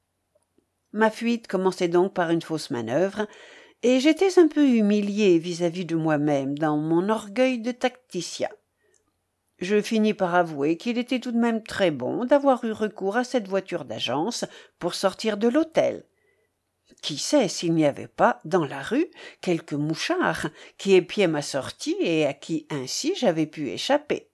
Ma fuite commençait donc par une fausse manœuvre et j'étais un peu humilié vis-à-vis de moi-même dans mon orgueil de tacticien. Je finis par avouer qu'il était tout de même très bon d'avoir eu recours à cette voiture d'agence pour sortir de l'hôtel. Qui sait s'il n'y avait pas, dans la rue, quelques mouchards qui épiaient ma sortie et à qui ainsi j'avais pu échapper.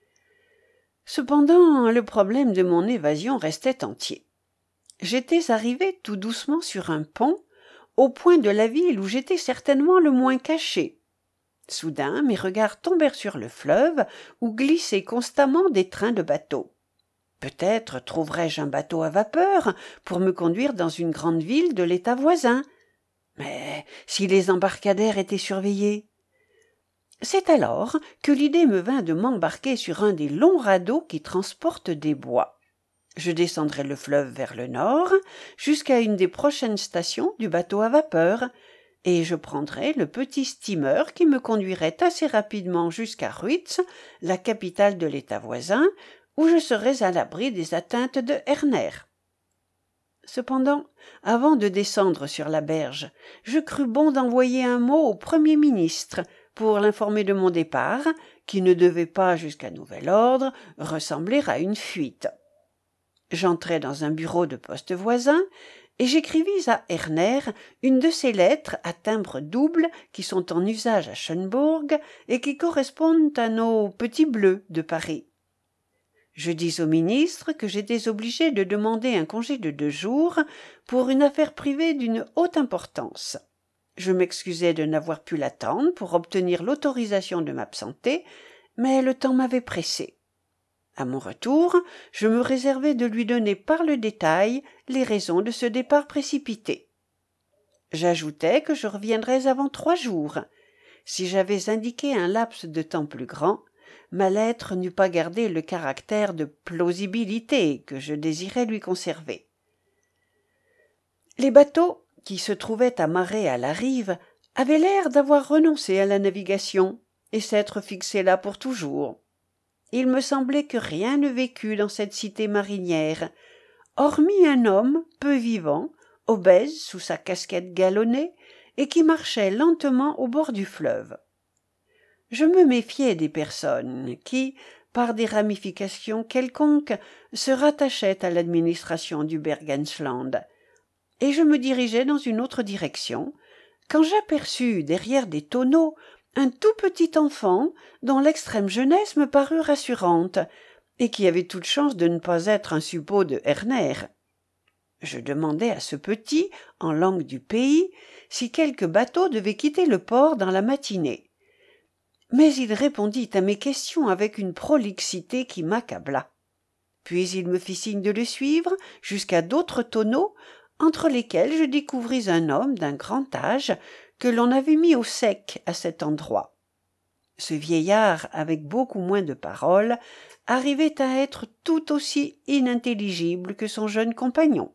Cependant, le problème de mon évasion restait entier. J'étais arrivé tout doucement sur un pont, au point de la ville où j'étais certainement le moins caché. Soudain, mes regards tombèrent sur le fleuve où glissaient constamment des trains de bateaux. Peut-être trouverais-je un bateau à vapeur pour me conduire dans une grande ville de l'État voisin. Mais si les embarcadères étaient surveillés? C'est alors que l'idée me vint de m'embarquer sur un des longs radeaux qui transportent des bois. Je descendrai le fleuve vers le nord, jusqu'à une des prochaines stations du bateau à vapeur, et je prendrai le petit steamer qui me conduirait assez rapidement jusqu'à Ruitz, la capitale de l'État voisin, où je serais à l'abri des atteintes de Herner. Cependant, avant de descendre sur la berge, je crus bon d'envoyer un mot au Premier ministre pour l'informer de mon départ, qui ne devait pas, jusqu'à nouvel ordre, ressembler à une fuite. J'entrai dans un bureau de poste voisin et j'écrivis à Herner une de ces lettres à timbre double qui sont en usage à Schönbourg et qui correspondent à nos petits bleus de Paris. Je dis au ministre que j'étais obligé de demander un congé de deux jours pour une affaire privée d'une haute importance. Je m'excusais de n'avoir pu l'attendre pour obtenir l'autorisation de m'absenter, mais le temps m'avait pressé. À mon retour, je me réservai de lui donner par le détail les raisons de ce départ précipité. J'ajoutai que je reviendrais avant trois jours. Si j'avais indiqué un laps de temps plus grand, ma lettre n'eût pas gardé le caractère de plausibilité que je désirais lui conserver. Les bateaux, qui se trouvaient amarrés à la rive, avaient l'air d'avoir renoncé à la navigation et s'être fixés là pour toujours. Il me semblait que rien ne vécût dans cette cité marinière, hormis un homme peu vivant, obèse sous sa casquette galonnée, et qui marchait lentement au bord du fleuve. Je me méfiais des personnes qui, par des ramifications quelconques, se rattachait à l'administration du Bergensland, et je me dirigeais dans une autre direction, quand j'aperçus derrière des tonneaux un tout petit enfant dont l'extrême jeunesse me parut rassurante, et qui avait toute chance de ne pas être un suppôt de Herner. Je demandai à ce petit, en langue du pays, si quelque bateau devait quitter le port dans la matinée. Mais il répondit à mes questions avec une prolixité qui m'accabla. Puis il me fit signe de le suivre jusqu'à d'autres tonneaux, entre lesquels je découvris un homme d'un grand âge que l'on avait mis au sec à cet endroit. Ce vieillard, avec beaucoup moins de paroles, arrivait à être tout aussi inintelligible que son jeune compagnon.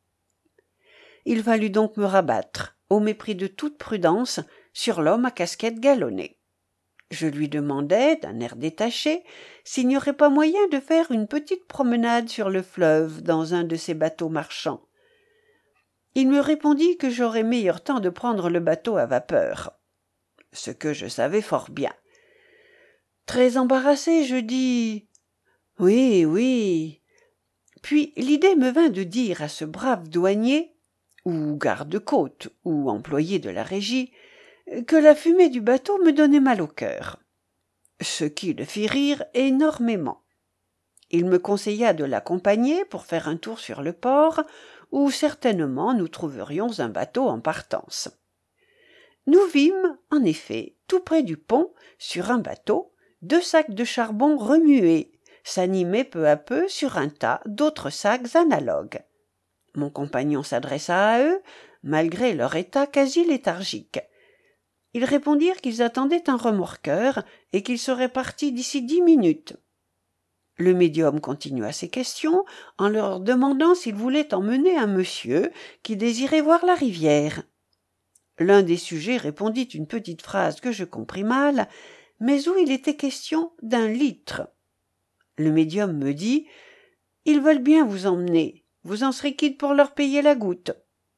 Il fallut donc me rabattre, au mépris de toute prudence, sur l'homme à casquette galonnée. Je lui demandai, d'un air détaché, s'il n'y aurait pas moyen de faire une petite promenade sur le fleuve dans un de ces bateaux marchands. Il me répondit que j'aurais meilleur temps de prendre le bateau à vapeur, ce que je savais fort bien. Très embarrassé, je dis « Oui, oui ». Puis l'idée me vint de dire à ce brave douanier, ou garde-côte, ou employé de la régie, que la fumée du bateau me donnait mal au cœur, ce qui le fit rire énormément. Il me conseilla de l'accompagner pour faire un tour sur le port, où certainement nous trouverions un bateau en partance. Nous vîmes, en effet, tout près du pont, sur un bateau, deux sacs de charbon remués, s'animer peu à peu sur un tas d'autres sacs analogues. Mon compagnon s'adressa à eux, malgré leur état quasi léthargique. Ils répondirent qu'ils attendaient un remorqueur et qu'il serait parti d'ici dix minutes. Le médium continua ses questions en leur demandant s'ils voulaient emmener un monsieur qui désirait voir la rivière. L'un des sujets répondit une petite phrase que je compris mal, mais où il était question d'un litre. Le médium me dit « Ils veulent bien vous emmener, vous en serez quitte pour leur payer la goutte. »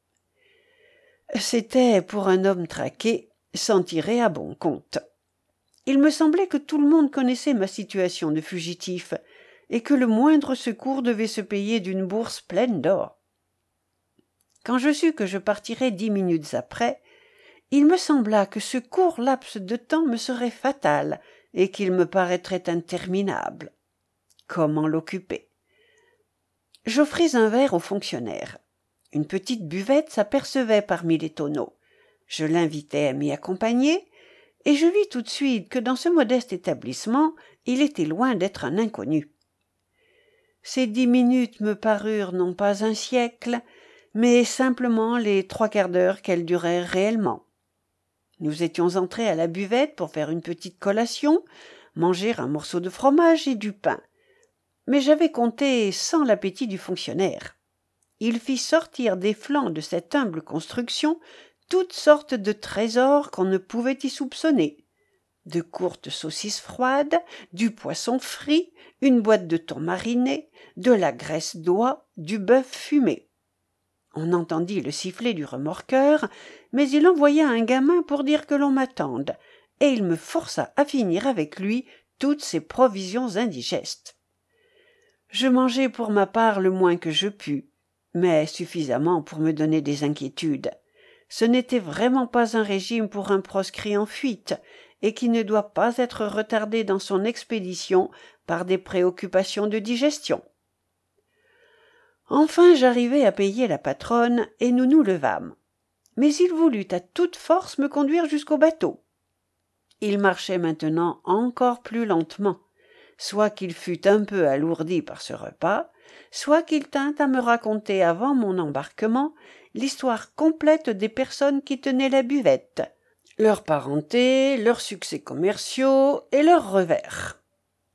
C'était, pour un homme traqué, s'en tirer à bon compte. Il me semblait que tout le monde connaissait ma situation de fugitif, et que le moindre secours devait se payer d'une bourse pleine d'or. Quand je sus que je partirais dix minutes après, il me sembla que ce court laps de temps me serait fatal et qu'il me paraîtrait interminable. Comment l'occuper? J'offris un verre au fonctionnaire. Une petite buvette s'apercevait parmi les tonneaux. Je l'invitai à m'y accompagner, et je vis tout de suite que dans ce modeste établissement, il était loin d'être un inconnu. Ces dix minutes me parurent non pas un siècle, mais simplement les trois quarts d'heure qu'elles durèrent réellement. Nous étions entrés à la buvette pour faire une petite collation, manger un morceau de fromage et du pain. Mais j'avais compté sans l'appétit du fonctionnaire. Il fit sortir des flancs de cette humble construction toutes sortes de trésors qu'on ne pouvait y soupçonner. De courtes saucisses froides, du poisson frit, une boîte de thon mariné, de la graisse d'oie, du bœuf fumé. On entendit le sifflet du remorqueur, mais il envoya un gamin pour dire que l'on m'attende, et il me força à finir avec lui toutes ces provisions indigestes. Je mangeai pour ma part le moins que je pus, mais suffisamment pour me donner des inquiétudes. Ce n'était vraiment pas un régime pour un proscrit en fuite, et qui ne doit pas être retardé dans son expédition par des préoccupations de digestion. Enfin j'arrivai à payer la patronne, et nous nous levâmes. Mais il voulut à toute force me conduire jusqu'au bateau. Il marchait maintenant encore plus lentement, soit qu'il fût un peu alourdi par ce repas, soit qu'il tînt à me raconter avant mon embarquement l'histoire complète des personnes qui tenaient la buvette, leur parenté, leurs succès commerciaux et leurs revers.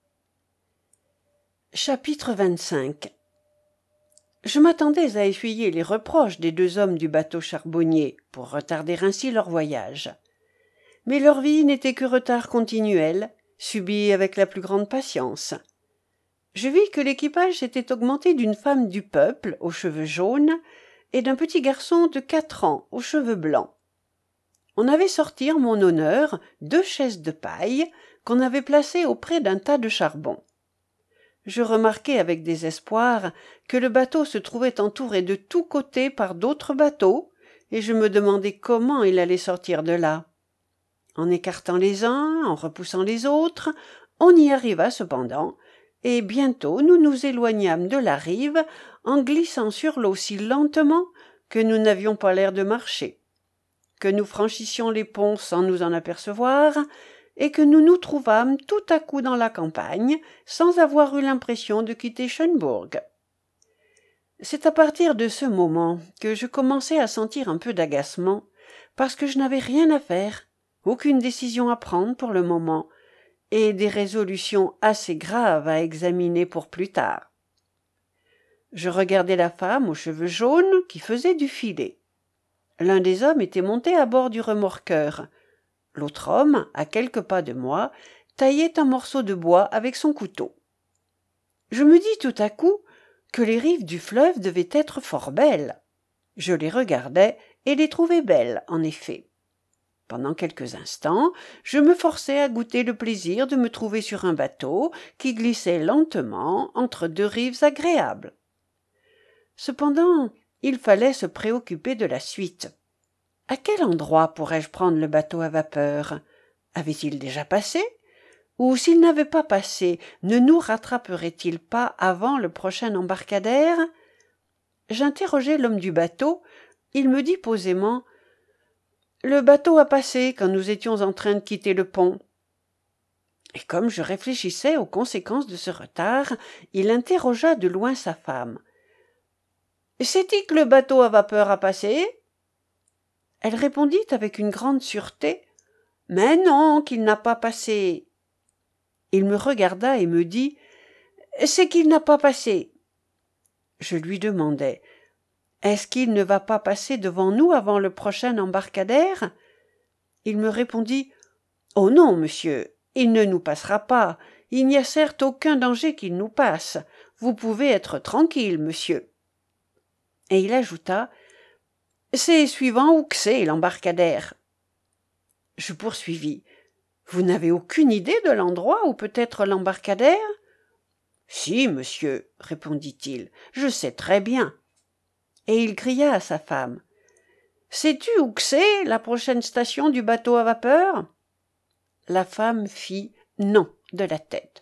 Chapitre vingt-cinq. Je m'attendais à essuyer les reproches des deux hommes du bateau charbonnier pour retarder ainsi leur voyage. Mais leur vie n'était que retard continuel, subi avec la plus grande patience. Je vis que l'équipage s'était augmenté d'une femme du peuple aux cheveux jaunes et d'un petit garçon de quatre ans aux cheveux blancs. On avait sorti en mon honneur deux chaises de paille qu'on avait placées auprès d'un tas de charbon. je remarquai avec désespoir que le bateau se trouvait entouré de tous côtés par d'autres bateaux, et je me demandai comment il allait sortir de là. En écartant les uns, en repoussant les autres, on y arriva cependant, et bientôt nous nous éloignâmes de la rive en glissant sur l'eau si lentement que nous n'avions pas l'air de marcher, que nous franchissions les ponts sans nous en apercevoir, et que nous nous trouvâmes tout à coup dans la campagne, sans avoir eu l'impression de quitter Schönburg. C'est à partir de ce moment que je commençai à sentir un peu d'agacement, parce que je n'avais rien à faire, aucune décision à prendre pour le moment, et des résolutions assez graves à examiner pour plus tard. Je regardai la femme aux cheveux jaunes qui faisait du filet. L'un des hommes était monté à bord du remorqueur. L'autre homme, à quelques pas de moi, taillait un morceau de bois avec son couteau. Je me dis tout à coup que les rives du fleuve devaient être fort belles. Je les regardais et les trouvais belles, en effet. Pendant quelques instants, je me forçai à goûter le plaisir de me trouver sur un bateau qui glissait lentement entre deux rives agréables. Cependant, il fallait se préoccuper de la suite. À quel endroit pourrais-je prendre le bateau à vapeur? Avait-il déjà passé? Ou s'il n'avait pas passé, ne nous rattraperait-il pas avant le prochain embarcadère? J'interrogeai l'homme du bateau. Il me dit posément « Le bateau a passé quand nous étions en train de quitter le pont. » Et comme je réfléchissais aux conséquences de ce retard, il interrogea de loin sa femme. « C'est-il que le bateau à vapeur a passé ?» Elle répondit avec une grande sûreté « Mais non, qu'il n'a pas passé. » Il me regarda et me dit « C'est qu'il n'a pas passé. » Je lui demandai « Est-ce qu'il ne va pas passer devant nous avant le prochain embarcadère ?» Il me répondit « Oh non, monsieur, il ne nous passera pas. Il n'y a certes aucun danger qu'il nous passe. Vous pouvez être tranquille, monsieur. » Et il ajouta « C'est suivant où que c'est l'embarcadère. » Je poursuivis « Vous n'avez aucune idée de l'endroit où peut être l'embarcadère ?»« Si, monsieur, répondit-il, je sais très bien. » Et il cria à sa femme « Sais-tu où que c'est la prochaine station du bateau à vapeur ?» La femme fit « non » de la tête.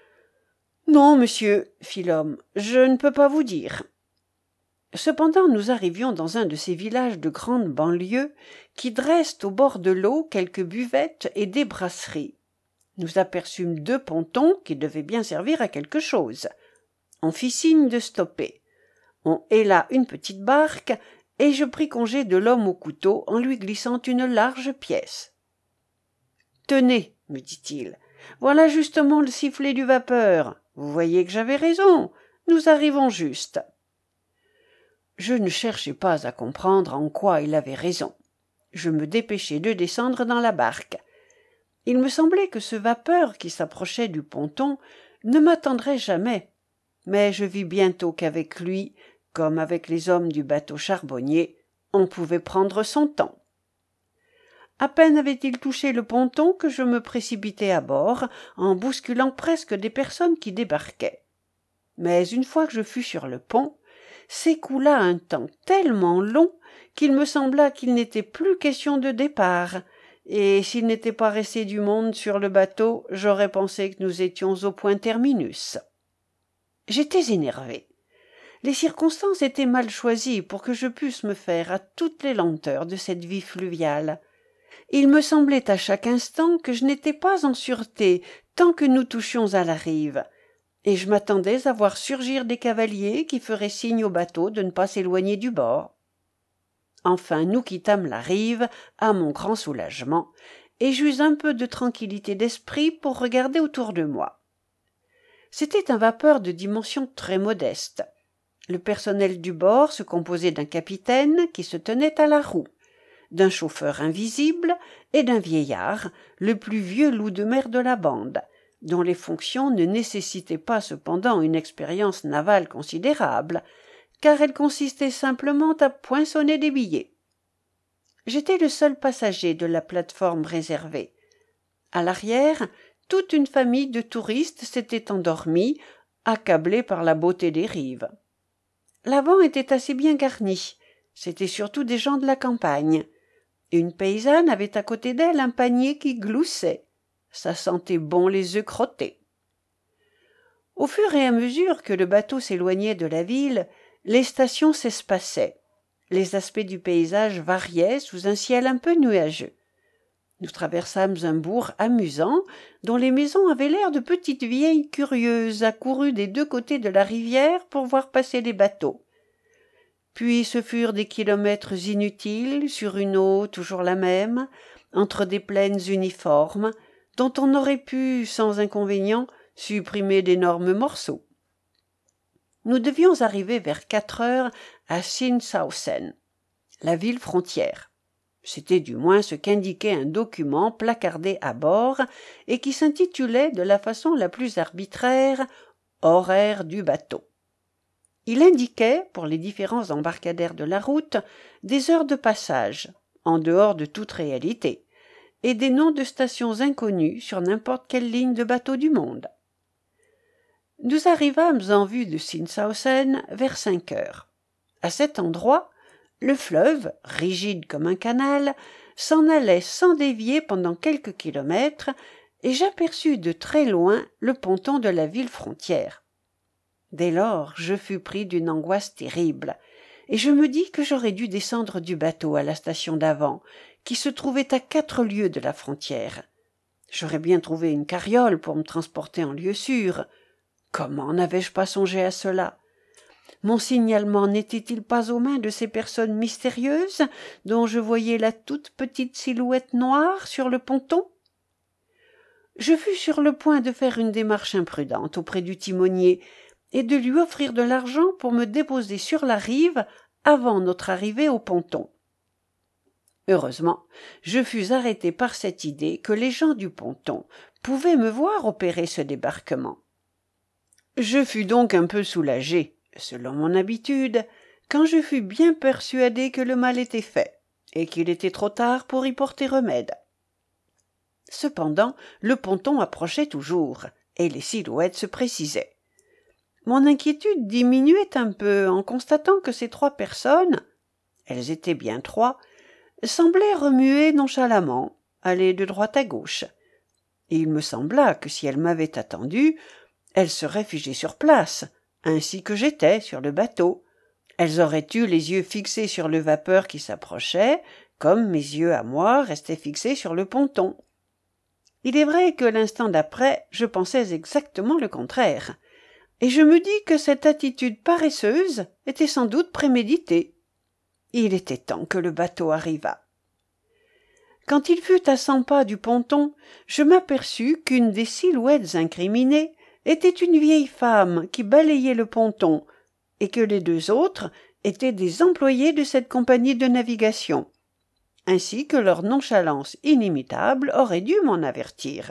« Non, monsieur, fit l'homme, je ne peux pas vous dire. » Cependant, nous arrivions dans un de ces villages de grande banlieue qui dressent au bord de l'eau quelques buvettes et des brasseries. Nous aperçûmes deux pontons qui devaient bien servir à quelque chose. On fit signe de stopper. On héla une petite barque, et je pris congé de l'homme au couteau en lui glissant une large pièce. « Tenez, me dit-il, voilà justement le sifflet du vapeur. Vous voyez que j'avais raison, nous arrivons juste. » Je ne cherchai pas à comprendre en quoi il avait raison. Je me dépêchai de descendre dans la barque. Il me semblait que ce vapeur qui s'approchait du ponton ne m'attendrait jamais, mais je vis bientôt qu'avec lui, comme avec les hommes du bateau charbonnier, on pouvait prendre son temps. À peine avait-il touché le ponton que je me précipitai à bord, en bousculant presque des personnes qui débarquaient. Mais une fois que je fus sur le pont, s'écoula un temps tellement long qu'il me sembla qu'il n'était plus question de départ, et s'il n'était pas resté du monde sur le bateau, j'aurais pensé que nous étions au point terminus. J'étais énervé. Les circonstances étaient mal choisies pour que je pusse me faire à toutes les lenteurs de cette vie fluviale. Il me semblait à chaque instant que je n'étais pas en sûreté tant que nous touchions à la rive, et je m'attendais à voir surgir des cavaliers qui feraient signe au bateau de ne pas s'éloigner du bord. Enfin, nous quittâmes la rive, à mon grand soulagement, et j'eus un peu de tranquillité d'esprit pour regarder autour de moi. C'était un vapeur de dimension très modeste. Le personnel du bord se composait d'un capitaine qui se tenait à la roue, d'un chauffeur invisible et d'un vieillard, le plus vieux loup de mer de la bande, dont les fonctions ne nécessitaient pas cependant une expérience navale considérable, car elles consistaient simplement à poinçonner des billets. J'étais le seul passager de la plate-forme réservée. À l'arrière, toute une famille de touristes s'était endormie, accablés par la beauté des rives. L'avant était assez bien garni, c'étaient surtout des gens de la campagne. Une paysanne avait à côté d'elle un panier qui gloussait, ça sentait bon les œufs crottés. Au fur et à mesure que le bateau s'éloignait de la ville, les stations s'espaçaient. Les aspects du paysage variaient sous un ciel un peu nuageux. Nous traversâmes un bourg amusant, dont les maisons avaient l'air de petites vieilles curieuses accourues des deux côtés de la rivière pour voir passer les bateaux. Puis ce furent des kilomètres inutiles sur une eau toujours la même, entre des plaines uniformes, dont on aurait pu, sans inconvénient, supprimer d'énormes morceaux. Nous devions arriver vers quatre heures à Sinshausen, la ville frontière. C'était du moins ce qu'indiquait un document placardé à bord et qui s'intitulait de la façon la plus arbitraire « Horaire du bateau ». Il indiquait, pour les différents embarcadères de la route, des heures de passage, en dehors de toute réalité, et des noms de stations inconnues sur n'importe quelle ligne de bateau du monde. Nous arrivâmes en vue de Sinshausen vers cinq heures. À cet endroit, le fleuve, rigide comme un canal, s'en allait sans dévier pendant quelques kilomètres, et j'aperçus de très loin le ponton de la ville frontière. Dès lors, je fus pris d'une angoisse terrible, et je me dis que j'aurais dû descendre du bateau à la station d'avant, qui se trouvait à quatre lieues de la frontière. J'aurais bien trouvé une carriole pour me transporter en lieu sûr. Comment n'avais-je pas songé à cela? Mon signalement n'était-il pas aux mains de ces personnes mystérieuses dont je voyais la toute petite silhouette noire sur le ponton? Je fus sur le point de faire une démarche imprudente auprès du timonier et de lui offrir de l'argent pour me déposer sur la rive avant notre arrivée au ponton. Heureusement, je fus arrêté par cette idée que les gens du ponton pouvaient me voir opérer ce débarquement. Je fus donc un peu soulagé, selon mon habitude, quand je fus bien persuadé que le mal était fait, et qu'il était trop tard pour y porter remède. Cependant, le ponton approchait toujours, et les silhouettes se précisaient. Mon inquiétude diminuait un peu en constatant que ces trois personnes, elles étaient bien trois, semblaient remuer nonchalamment, aller de droite à gauche. Et il me sembla que si elles m'avaient attendu, elles seraient figées sur place, ainsi que j'étais sur le bateau. Elles auraient eu les yeux fixés sur le vapeur qui s'approchait, comme mes yeux à moi restaient fixés sur le ponton. Il est vrai que l'instant d'après, je pensais exactement le contraire, et je me dis que cette attitude paresseuse était sans doute préméditée. Il était temps que le bateau arrivât. Quand il fut à cent pas du ponton, je m'aperçus qu'une des silhouettes incriminées était une vieille femme qui balayait le ponton, et que les deux autres étaient des employés de cette compagnie de navigation, ainsi que leur nonchalance inimitable aurait dû m'en avertir.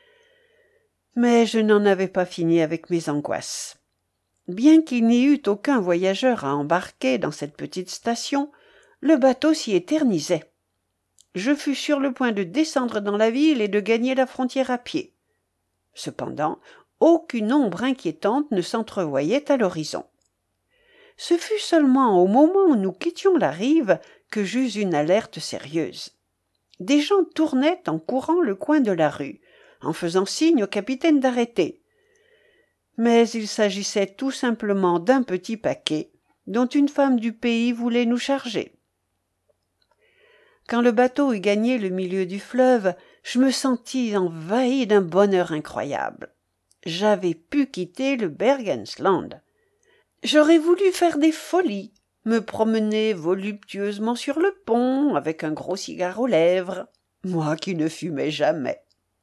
Mais je n'en avais pas fini avec mes angoisses. Bien qu'il n'y eût aucun voyageur à embarquer dans cette petite station, le bateau s'y éternisait. Je fus sur le point de descendre dans la ville et de gagner la frontière à pied. Cependant, aucune ombre inquiétante ne s'entrevoyait à l'horizon. Ce fut seulement au moment où nous quittions la rive que j'eus une alerte sérieuse. Des gens tournaient en courant le coin de la rue, en faisant signe au capitaine d'arrêter. Mais il s'agissait tout simplement d'un petit paquet dont une femme du pays voulait nous charger. Quand le bateau eut gagné le milieu du fleuve, je me sentis envahi d'un bonheur incroyable. J'avais pu quitter le Bergensland. J'aurais voulu faire des folies, me promener voluptueusement sur le pont avec un gros cigare aux lèvres, moi qui ne fumais jamais.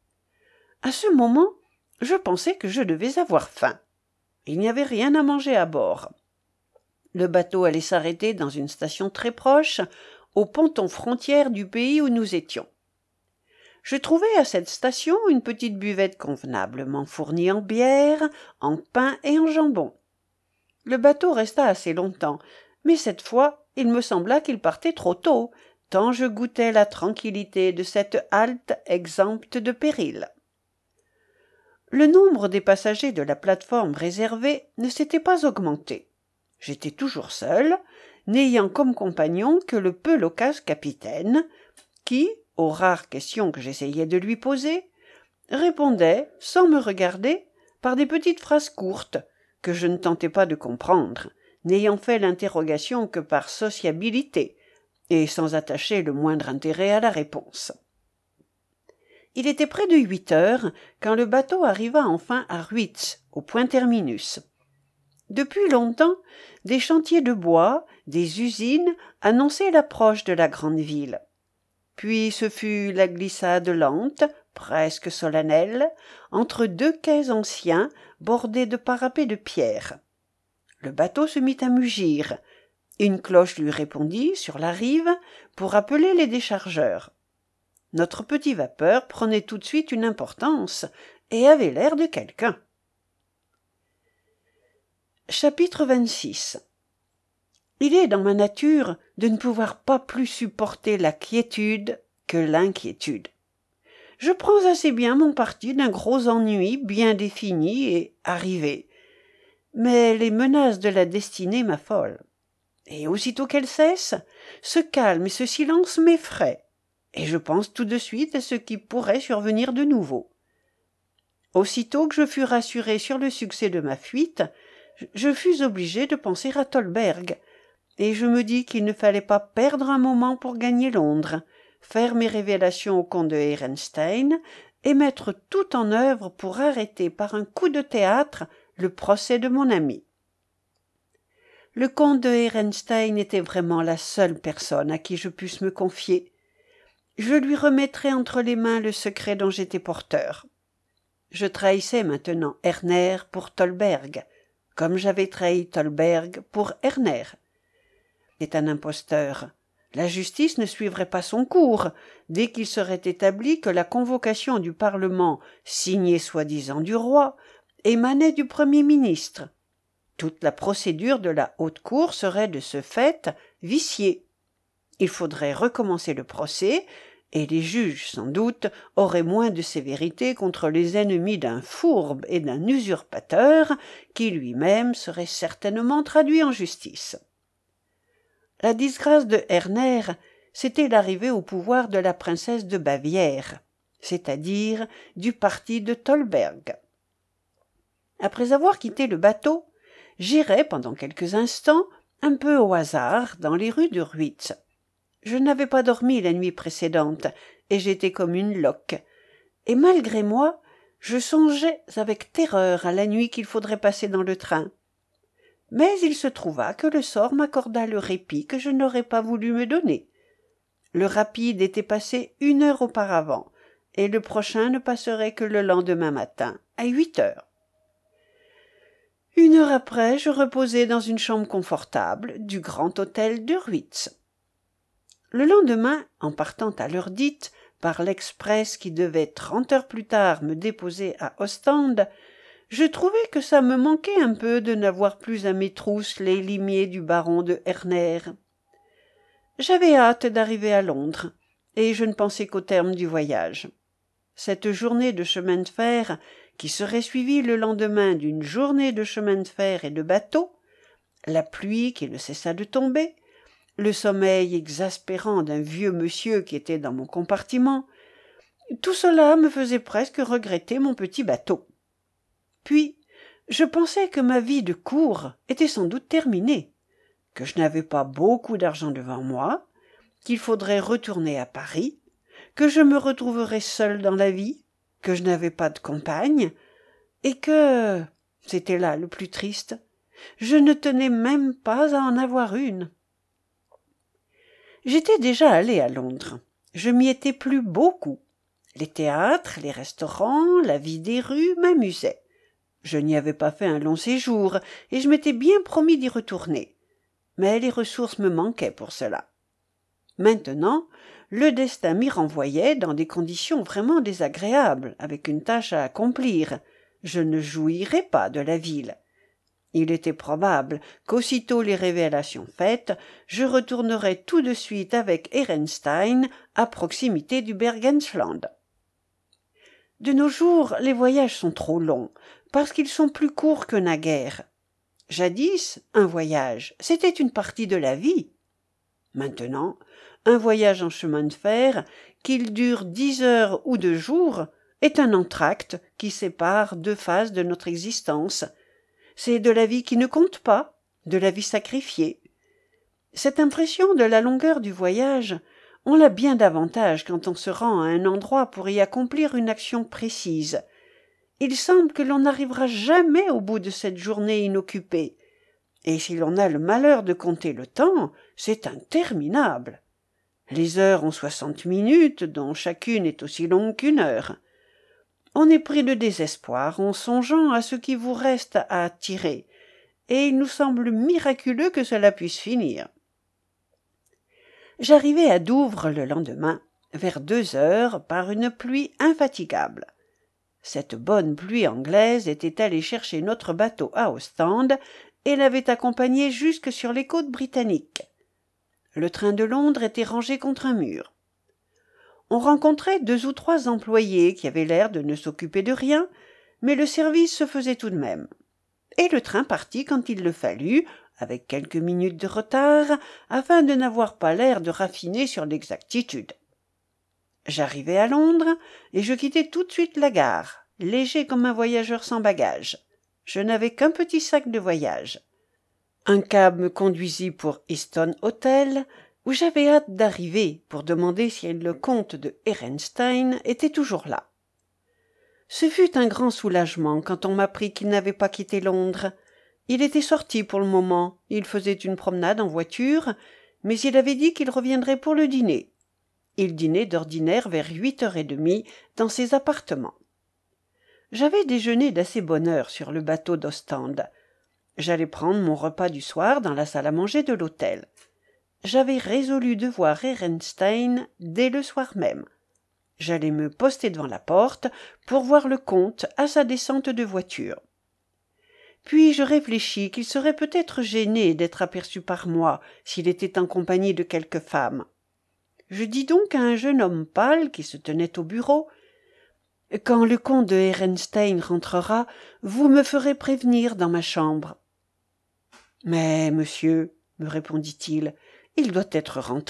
À ce moment, je pensais que je devais avoir faim. Il n'y avait rien à manger à bord. Le bateau allait s'arrêter dans une station très proche, au ponton frontière du pays où nous étions. Je trouvai à cette station une petite buvette convenablement fournie en bière, en pain et en jambon. Le bateau resta assez longtemps, mais cette fois, il me sembla qu'il partait trop tôt, tant je goûtais la tranquillité de cette halte exempte de péril. Le nombre des passagers de la plate-forme réservée ne s'était pas augmenté. J'étais toujours seul, n'ayant comme compagnon que le peu loquace capitaine, qui, aux rares questions que j'essayais de lui poser, répondait, sans me regarder, par des petites phrases courtes, que je ne tentais pas de comprendre, n'ayant fait l'interrogation que par sociabilité, et sans attacher le moindre intérêt à la réponse. Il était près de huit heures quand le bateau arriva enfin à Ruitz, au point terminus. Depuis longtemps, des chantiers de bois, des usines, annonçaient l'approche de la grande ville. Puis ce fut la glissade lente, presque solennelle, entre deux quais anciens bordés de parapets de pierre. Le bateau se mit à mugir. Une cloche lui répondit, sur la rive, pour appeler les déchargeurs. Notre petit vapeur prenait tout de suite une importance et avait l'air de quelqu'un. Chapitre vingt-six. Il est dans ma nature de ne pouvoir pas plus supporter la quiétude que l'inquiétude. Je prends assez bien mon parti d'un gros ennui bien défini et arrivé. Mais les menaces de la destinée m'affolent. Et aussitôt qu'elles cessent, ce calme et ce silence m'effraient, et je pense tout de suite à ce qui pourrait survenir de nouveau. Aussitôt que je fus rassuré sur le succès de ma fuite, je fus obligé de penser à Tolberg, et je me dis qu'il ne fallait pas perdre un moment pour gagner Londres, faire mes révélations au comte de Ehrenstein et mettre tout en œuvre pour arrêter par un coup de théâtre le procès de mon ami. Le comte de Ehrenstein était vraiment la seule personne à qui je pusse me confier. Je lui remettrai entre les mains le secret dont j'étais porteur. Je trahissais maintenant Erner pour Tolberg, comme j'avais trahi Tolberg pour Erner. C'est un imposteur. La justice ne suivrait pas son cours, dès qu'il serait établi que la convocation du Parlement, signée soi-disant du roi, émanait du Premier ministre. Toute la procédure de la haute cour serait de ce fait viciée. Il faudrait recommencer le procès, et les juges, sans doute, auraient moins de sévérité contre les ennemis d'un fourbe et d'un usurpateur, qui lui-même serait certainement traduit en justice. La disgrâce de Erner, c'était l'arrivée au pouvoir de la princesse de Bavière, c'est-à-dire du parti de Tolberg. Après avoir quitté le bateau, j'irai pendant quelques instants, un peu au hasard, dans les rues de Ruitz. Je n'avais pas dormi la nuit précédente, et j'étais comme une loque. Et malgré moi, je songeais avec terreur à la nuit qu'il faudrait passer dans le train. Mais il se trouva que le sort m'accorda le répit que je n'aurais pas voulu me donner. Le rapide était passé une heure auparavant, et le prochain ne passerait que le lendemain matin, à huit heures. Une heure après, je reposai dans une chambre confortable du grand hôtel de Ruitz. Le lendemain, en partant à l'heure dite, par l'express qui devait trente heures plus tard me déposer à Ostende, je trouvai que ça me manquait un peu de n'avoir plus à mes trousses les limiers du baron de Erner. J'avais hâte d'arriver à Londres, et je ne pensais qu'au terme du voyage. Cette journée de chemin de fer, qui serait suivie le lendemain d'une journée de chemin de fer et de bateau, la pluie qui ne cessa de tomber, le sommeil exaspérant d'un vieux monsieur qui était dans mon compartiment, tout cela me faisait presque regretter mon petit bateau. Puis, je pensais que ma vie de cour était sans doute terminée, que je n'avais pas beaucoup d'argent devant moi, qu'il faudrait retourner à Paris, que je me retrouverais seul dans la vie, que je n'avais pas de compagne, et que, c'était là le plus triste, je ne tenais même pas à en avoir une. J'étais déjà allé à Londres. Je m'y étais plu beaucoup. Les théâtres, les restaurants, la vie des rues m'amusaient. Je n'y avais pas fait un long séjour, et je m'étais bien promis d'y retourner. Mais les ressources me manquaient pour cela. Maintenant, le destin m'y renvoyait dans des conditions vraiment désagréables, avec une tâche à accomplir. Je ne jouirais pas de la ville. Il était probable qu'aussitôt les révélations faites, je retournerais tout de suite avec Ehrenstein à proximité du Bergensland. De nos jours, les voyages sont trop longs, parce qu'ils sont plus courts que naguère. Jadis, un voyage, c'était une partie de la vie. Maintenant, un voyage en chemin de fer, qu'il dure dix heures ou deux jours, est un entr'acte qui sépare deux phases de notre existence. C'est de la vie qui ne compte pas, de la vie sacrifiée. Cette impression de la longueur du voyage, on l'a bien davantage quand on se rend à un endroit pour y accomplir une action précise. Il semble que l'on n'arrivera jamais au bout de cette journée inoccupée. Et si l'on a le malheur de compter le temps, c'est interminable. Les heures ont soixante minutes, dont chacune est aussi longue qu'une heure. On est pris de désespoir en songeant à ce qui vous reste à tirer, et il nous semble miraculeux que cela puisse finir. J'arrivai à Douvres le lendemain, vers deux heures, par une pluie infatigable. Cette bonne pluie anglaise était allée chercher notre bateau à Ostende et l'avait accompagné jusque sur les côtes britanniques. Le train de Londres était rangé contre un mur. On rencontrait deux ou trois employés qui avaient l'air de ne s'occuper de rien, mais le service se faisait tout de même. Et le train partit quand il le fallut, avec quelques minutes de retard, afin de n'avoir pas l'air de raffiner sur l'exactitude. J'arrivai à Londres, et je quittai tout de suite la gare, léger comme un voyageur sans bagages. Je n'avais qu'un petit sac de voyage. Un cab me conduisit pour Easton Hotel, où j'avais hâte d'arriver pour demander si le comte de Ehrenstein était toujours là. Ce fut un grand soulagement quand on m'apprit qu'il n'avait pas quitté Londres. Il était sorti pour le moment, il faisait une promenade en voiture, mais il avait dit qu'il reviendrait pour le dîner. Il dînait d'ordinaire vers huit heures et demie dans ses appartements. J'avais déjeuné d'assez bonne heure sur le bateau d'Ostende. J'allais prendre mon repas du soir dans la salle à manger de l'hôtel. J'avais résolu de voir Ehrenstein dès le soir même. J'allais me poster devant la porte pour voir le comte à sa descente de voiture. Puis je réfléchis qu'il serait peut-être gêné d'être aperçu par moi s'il était en compagnie de quelque femme. Je dis donc à un jeune homme pâle qui se tenait au bureau « Quand le comte de Ehrenstein rentrera, vous me ferez prévenir dans ma chambre. »« Mais, monsieur, me répondit-il, il doit être rentré. »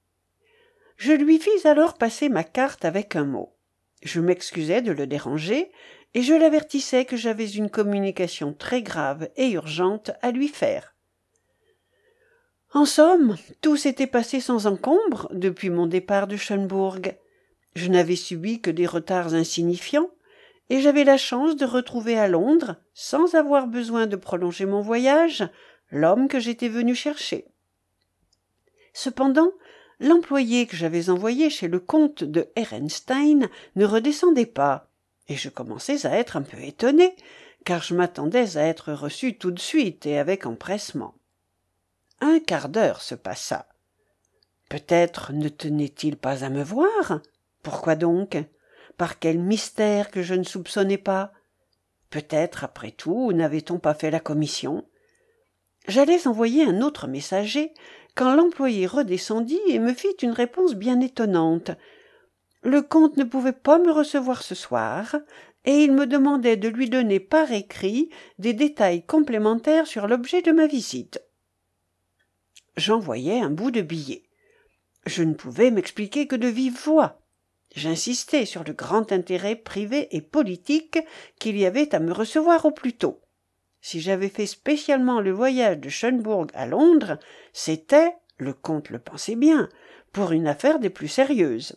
Je lui fis alors passer ma carte avec un mot. Je m'excusai de le déranger, et je l'avertissais que j'avais une communication très grave et urgente à lui faire. En somme, tout s'était passé sans encombre depuis mon départ de Schönbourg. Je n'avais subi que des retards insignifiants, et j'avais la chance de retrouver à Londres, sans avoir besoin de prolonger mon voyage, l'homme que j'étais venu chercher. Cependant, l'employé que j'avais envoyé chez le comte de Ehrenstein ne redescendait pas, et je commençais à être un peu étonné, car je m'attendais à être reçu tout de suite et avec empressement. Un quart d'heure se passa. Peut-être ne tenait-il pas à me voir? Pourquoi donc? Par quel mystère que je ne soupçonnais pas? Peut-être, après tout, n'avait-on pas fait la commission? J'allais envoyer un autre messager, quand l'employé redescendit et me fit une réponse bien étonnante. Le comte ne pouvait pas me recevoir ce soir, et il me demandait de lui donner par écrit des détails complémentaires sur l'objet de ma visite. J'envoyai un bout de billet. Je ne pouvais m'expliquer que de vive voix. J'insistais sur le grand intérêt privé et politique qu'il y avait à me recevoir au plus tôt. Si j'avais fait spécialement le voyage de Schönbourg à Londres, c'était, le comte le pensait bien, pour une affaire des plus sérieuses.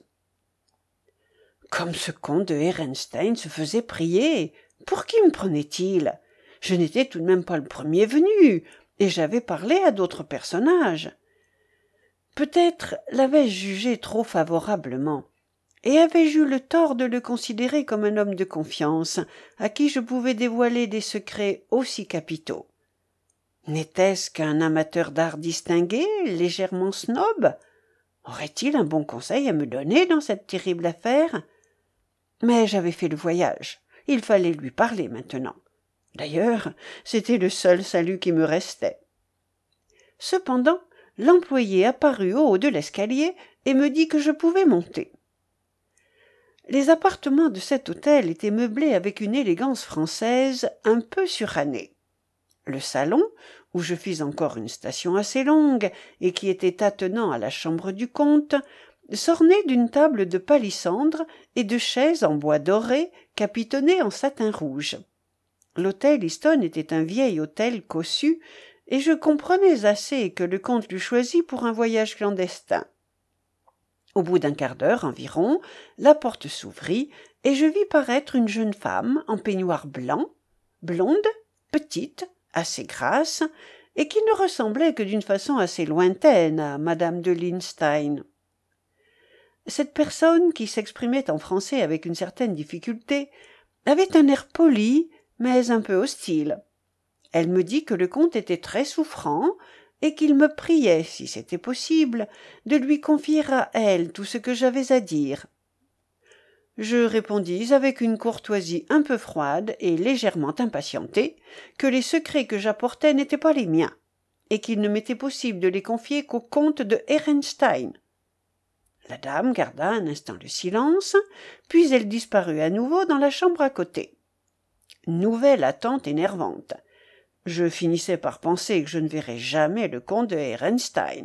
Comme ce comte de Ehrenstein se faisait prier, pour qui me prenait-il? Je n'étais tout de même pas le premier venu, et j'avais parlé à d'autres personnages. Peut-être l'avais-je jugé trop favorablement, et avais-je eu le tort de le considérer comme un homme de confiance, à qui je pouvais dévoiler des secrets aussi capitaux. N'était-ce qu'un amateur d'art distingué, légèrement snob? Aurait-il un bon conseil à me donner dans cette terrible affaire? Mais j'avais fait le voyage, il fallait lui parler maintenant. D'ailleurs, c'était le seul salut qui me restait. Cependant, l'employé apparut au haut de l'escalier et me dit que je pouvais monter. Les appartements de cet hôtel étaient meublés avec une élégance française un peu surannée. Le salon, où je fis encore une station assez longue et qui était attenant à la chambre du comte, s'ornait d'une table de palissandre et de chaises en bois doré capitonnées en satin rouge. L'hôtel Easton était un vieil hôtel cossu, et je comprenais assez que le comte l'eût choisi pour un voyage clandestin. Au bout d'un quart d'heure environ, la porte s'ouvrit, et je vis paraître une jeune femme en peignoir blanc, blonde, petite, assez grasse, et qui ne ressemblait que d'une façon assez lointaine à madame de Linstein. Cette personne, qui s'exprimait en français avec une certaine difficulté, avait un air poli, mais un peu hostile. Elle me dit que le comte était très souffrant, et qu'il me priait, si c'était possible, de lui confier à elle tout ce que j'avais à dire. Je répondis avec une courtoisie un peu froide et légèrement impatientée que les secrets que j'apportais n'étaient pas les miens, et qu'il ne m'était possible de les confier qu'au comte de Ehrenstein. La dame garda un instant le silence, puis elle disparut à nouveau dans la chambre à côté. Nouvelle attente énervante. Je finissais par penser que je ne verrais jamais le comte de Ehrenstein.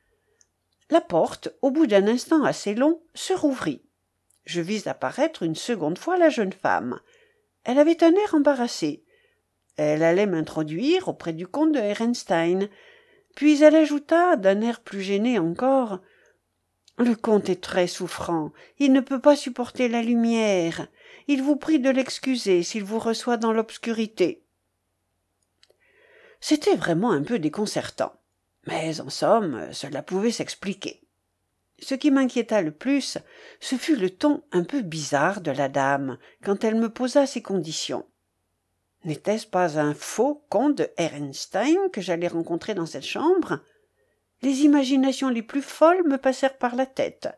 La porte, au bout d'un instant assez long, se rouvrit. Je vis apparaître une seconde fois la jeune femme. Elle avait un air embarrassé. Elle allait m'introduire auprès du comte de Ehrenstein. Puis elle ajouta, d'un air plus gêné encore, « Le comte est très souffrant. Il ne peut pas supporter la lumière. Il vous prie de l'excuser s'il vous reçoit dans l'obscurité. » C'était vraiment un peu déconcertant, mais en somme, cela pouvait s'expliquer. Ce qui m'inquiéta le plus, ce fut le ton un peu bizarre de la dame quand elle me posa ces conditions. N'était-ce pas un faux comte de Ehrenstein que j'allais rencontrer dans cette chambre? Les imaginations les plus folles me passèrent par la tête.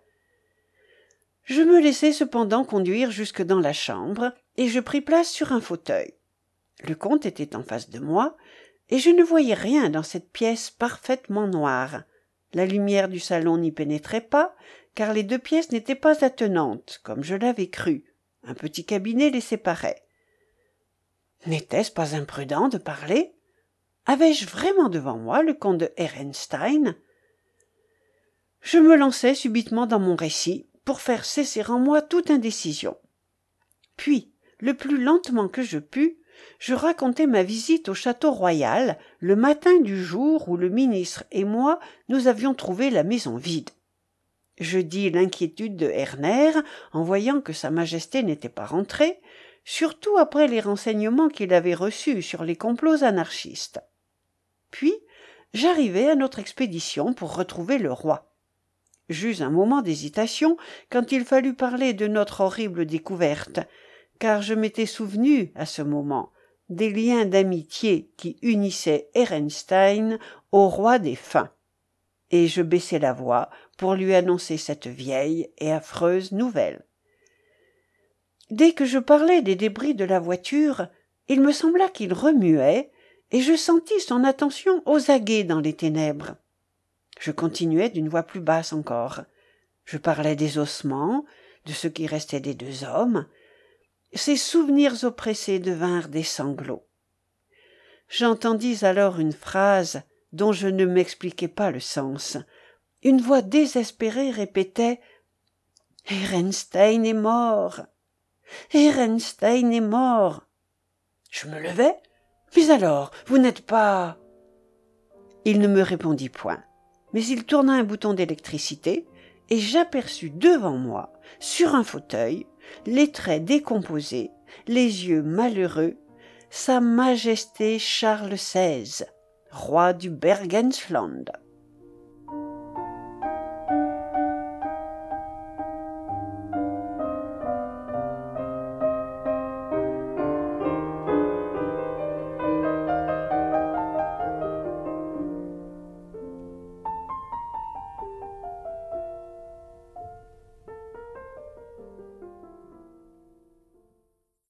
Je me laissai cependant conduire jusque dans la chambre, et je pris place sur un fauteuil. Le comte était en face de moi, et je ne voyais rien dans cette pièce parfaitement noire. La lumière du salon n'y pénétrait pas, car les deux pièces n'étaient pas attenantes, comme je l'avais cru. Un petit cabinet les séparait. N'était-ce pas imprudent de parler? Avais-je vraiment devant moi le comte de Ehrenstein? Je me lançai subitement dans mon récit, pour faire cesser en moi toute indécision. Puis, le plus lentement que je pus, je racontai ma visite au château royal le matin du jour où le ministre et moi nous avions trouvé la maison vide. Je dis l'inquiétude de Erner en voyant que sa majesté n'était pas rentrée, surtout après les renseignements qu'il avait reçus sur les complots anarchistes. Puis j'arrivai à notre expédition pour retrouver le roi. J'eus un moment d'hésitation quand il fallut parler de notre horrible découverte, car je m'étais souvenu, à ce moment, des liens d'amitié qui unissaient Ehrenstein au roi des Fins, et je baissai la voix pour lui annoncer cette vieille et affreuse nouvelle. Dès que je parlais des débris de la voiture, il me sembla qu'il remuait, et je sentis son attention aux aguets dans les ténèbres. Je continuai d'une voix plus basse encore. Je parlais des ossements, de ce qui restait des deux hommes. Ces souvenirs oppressés devinrent des sanglots. J'entendis alors une phrase dont je ne m'expliquais pas le sens. Une voix désespérée répétait « Ehrenstein est mort! Ehrenstein est mort !» Je me levai. « Mais alors, vous n'êtes pas… » Il ne me répondit point, mais il tourna un bouton d'électricité et j'aperçus devant moi, sur un fauteuil, les traits décomposés, les yeux malheureux, Sa Majesté Charles seize, roi du Bergensland.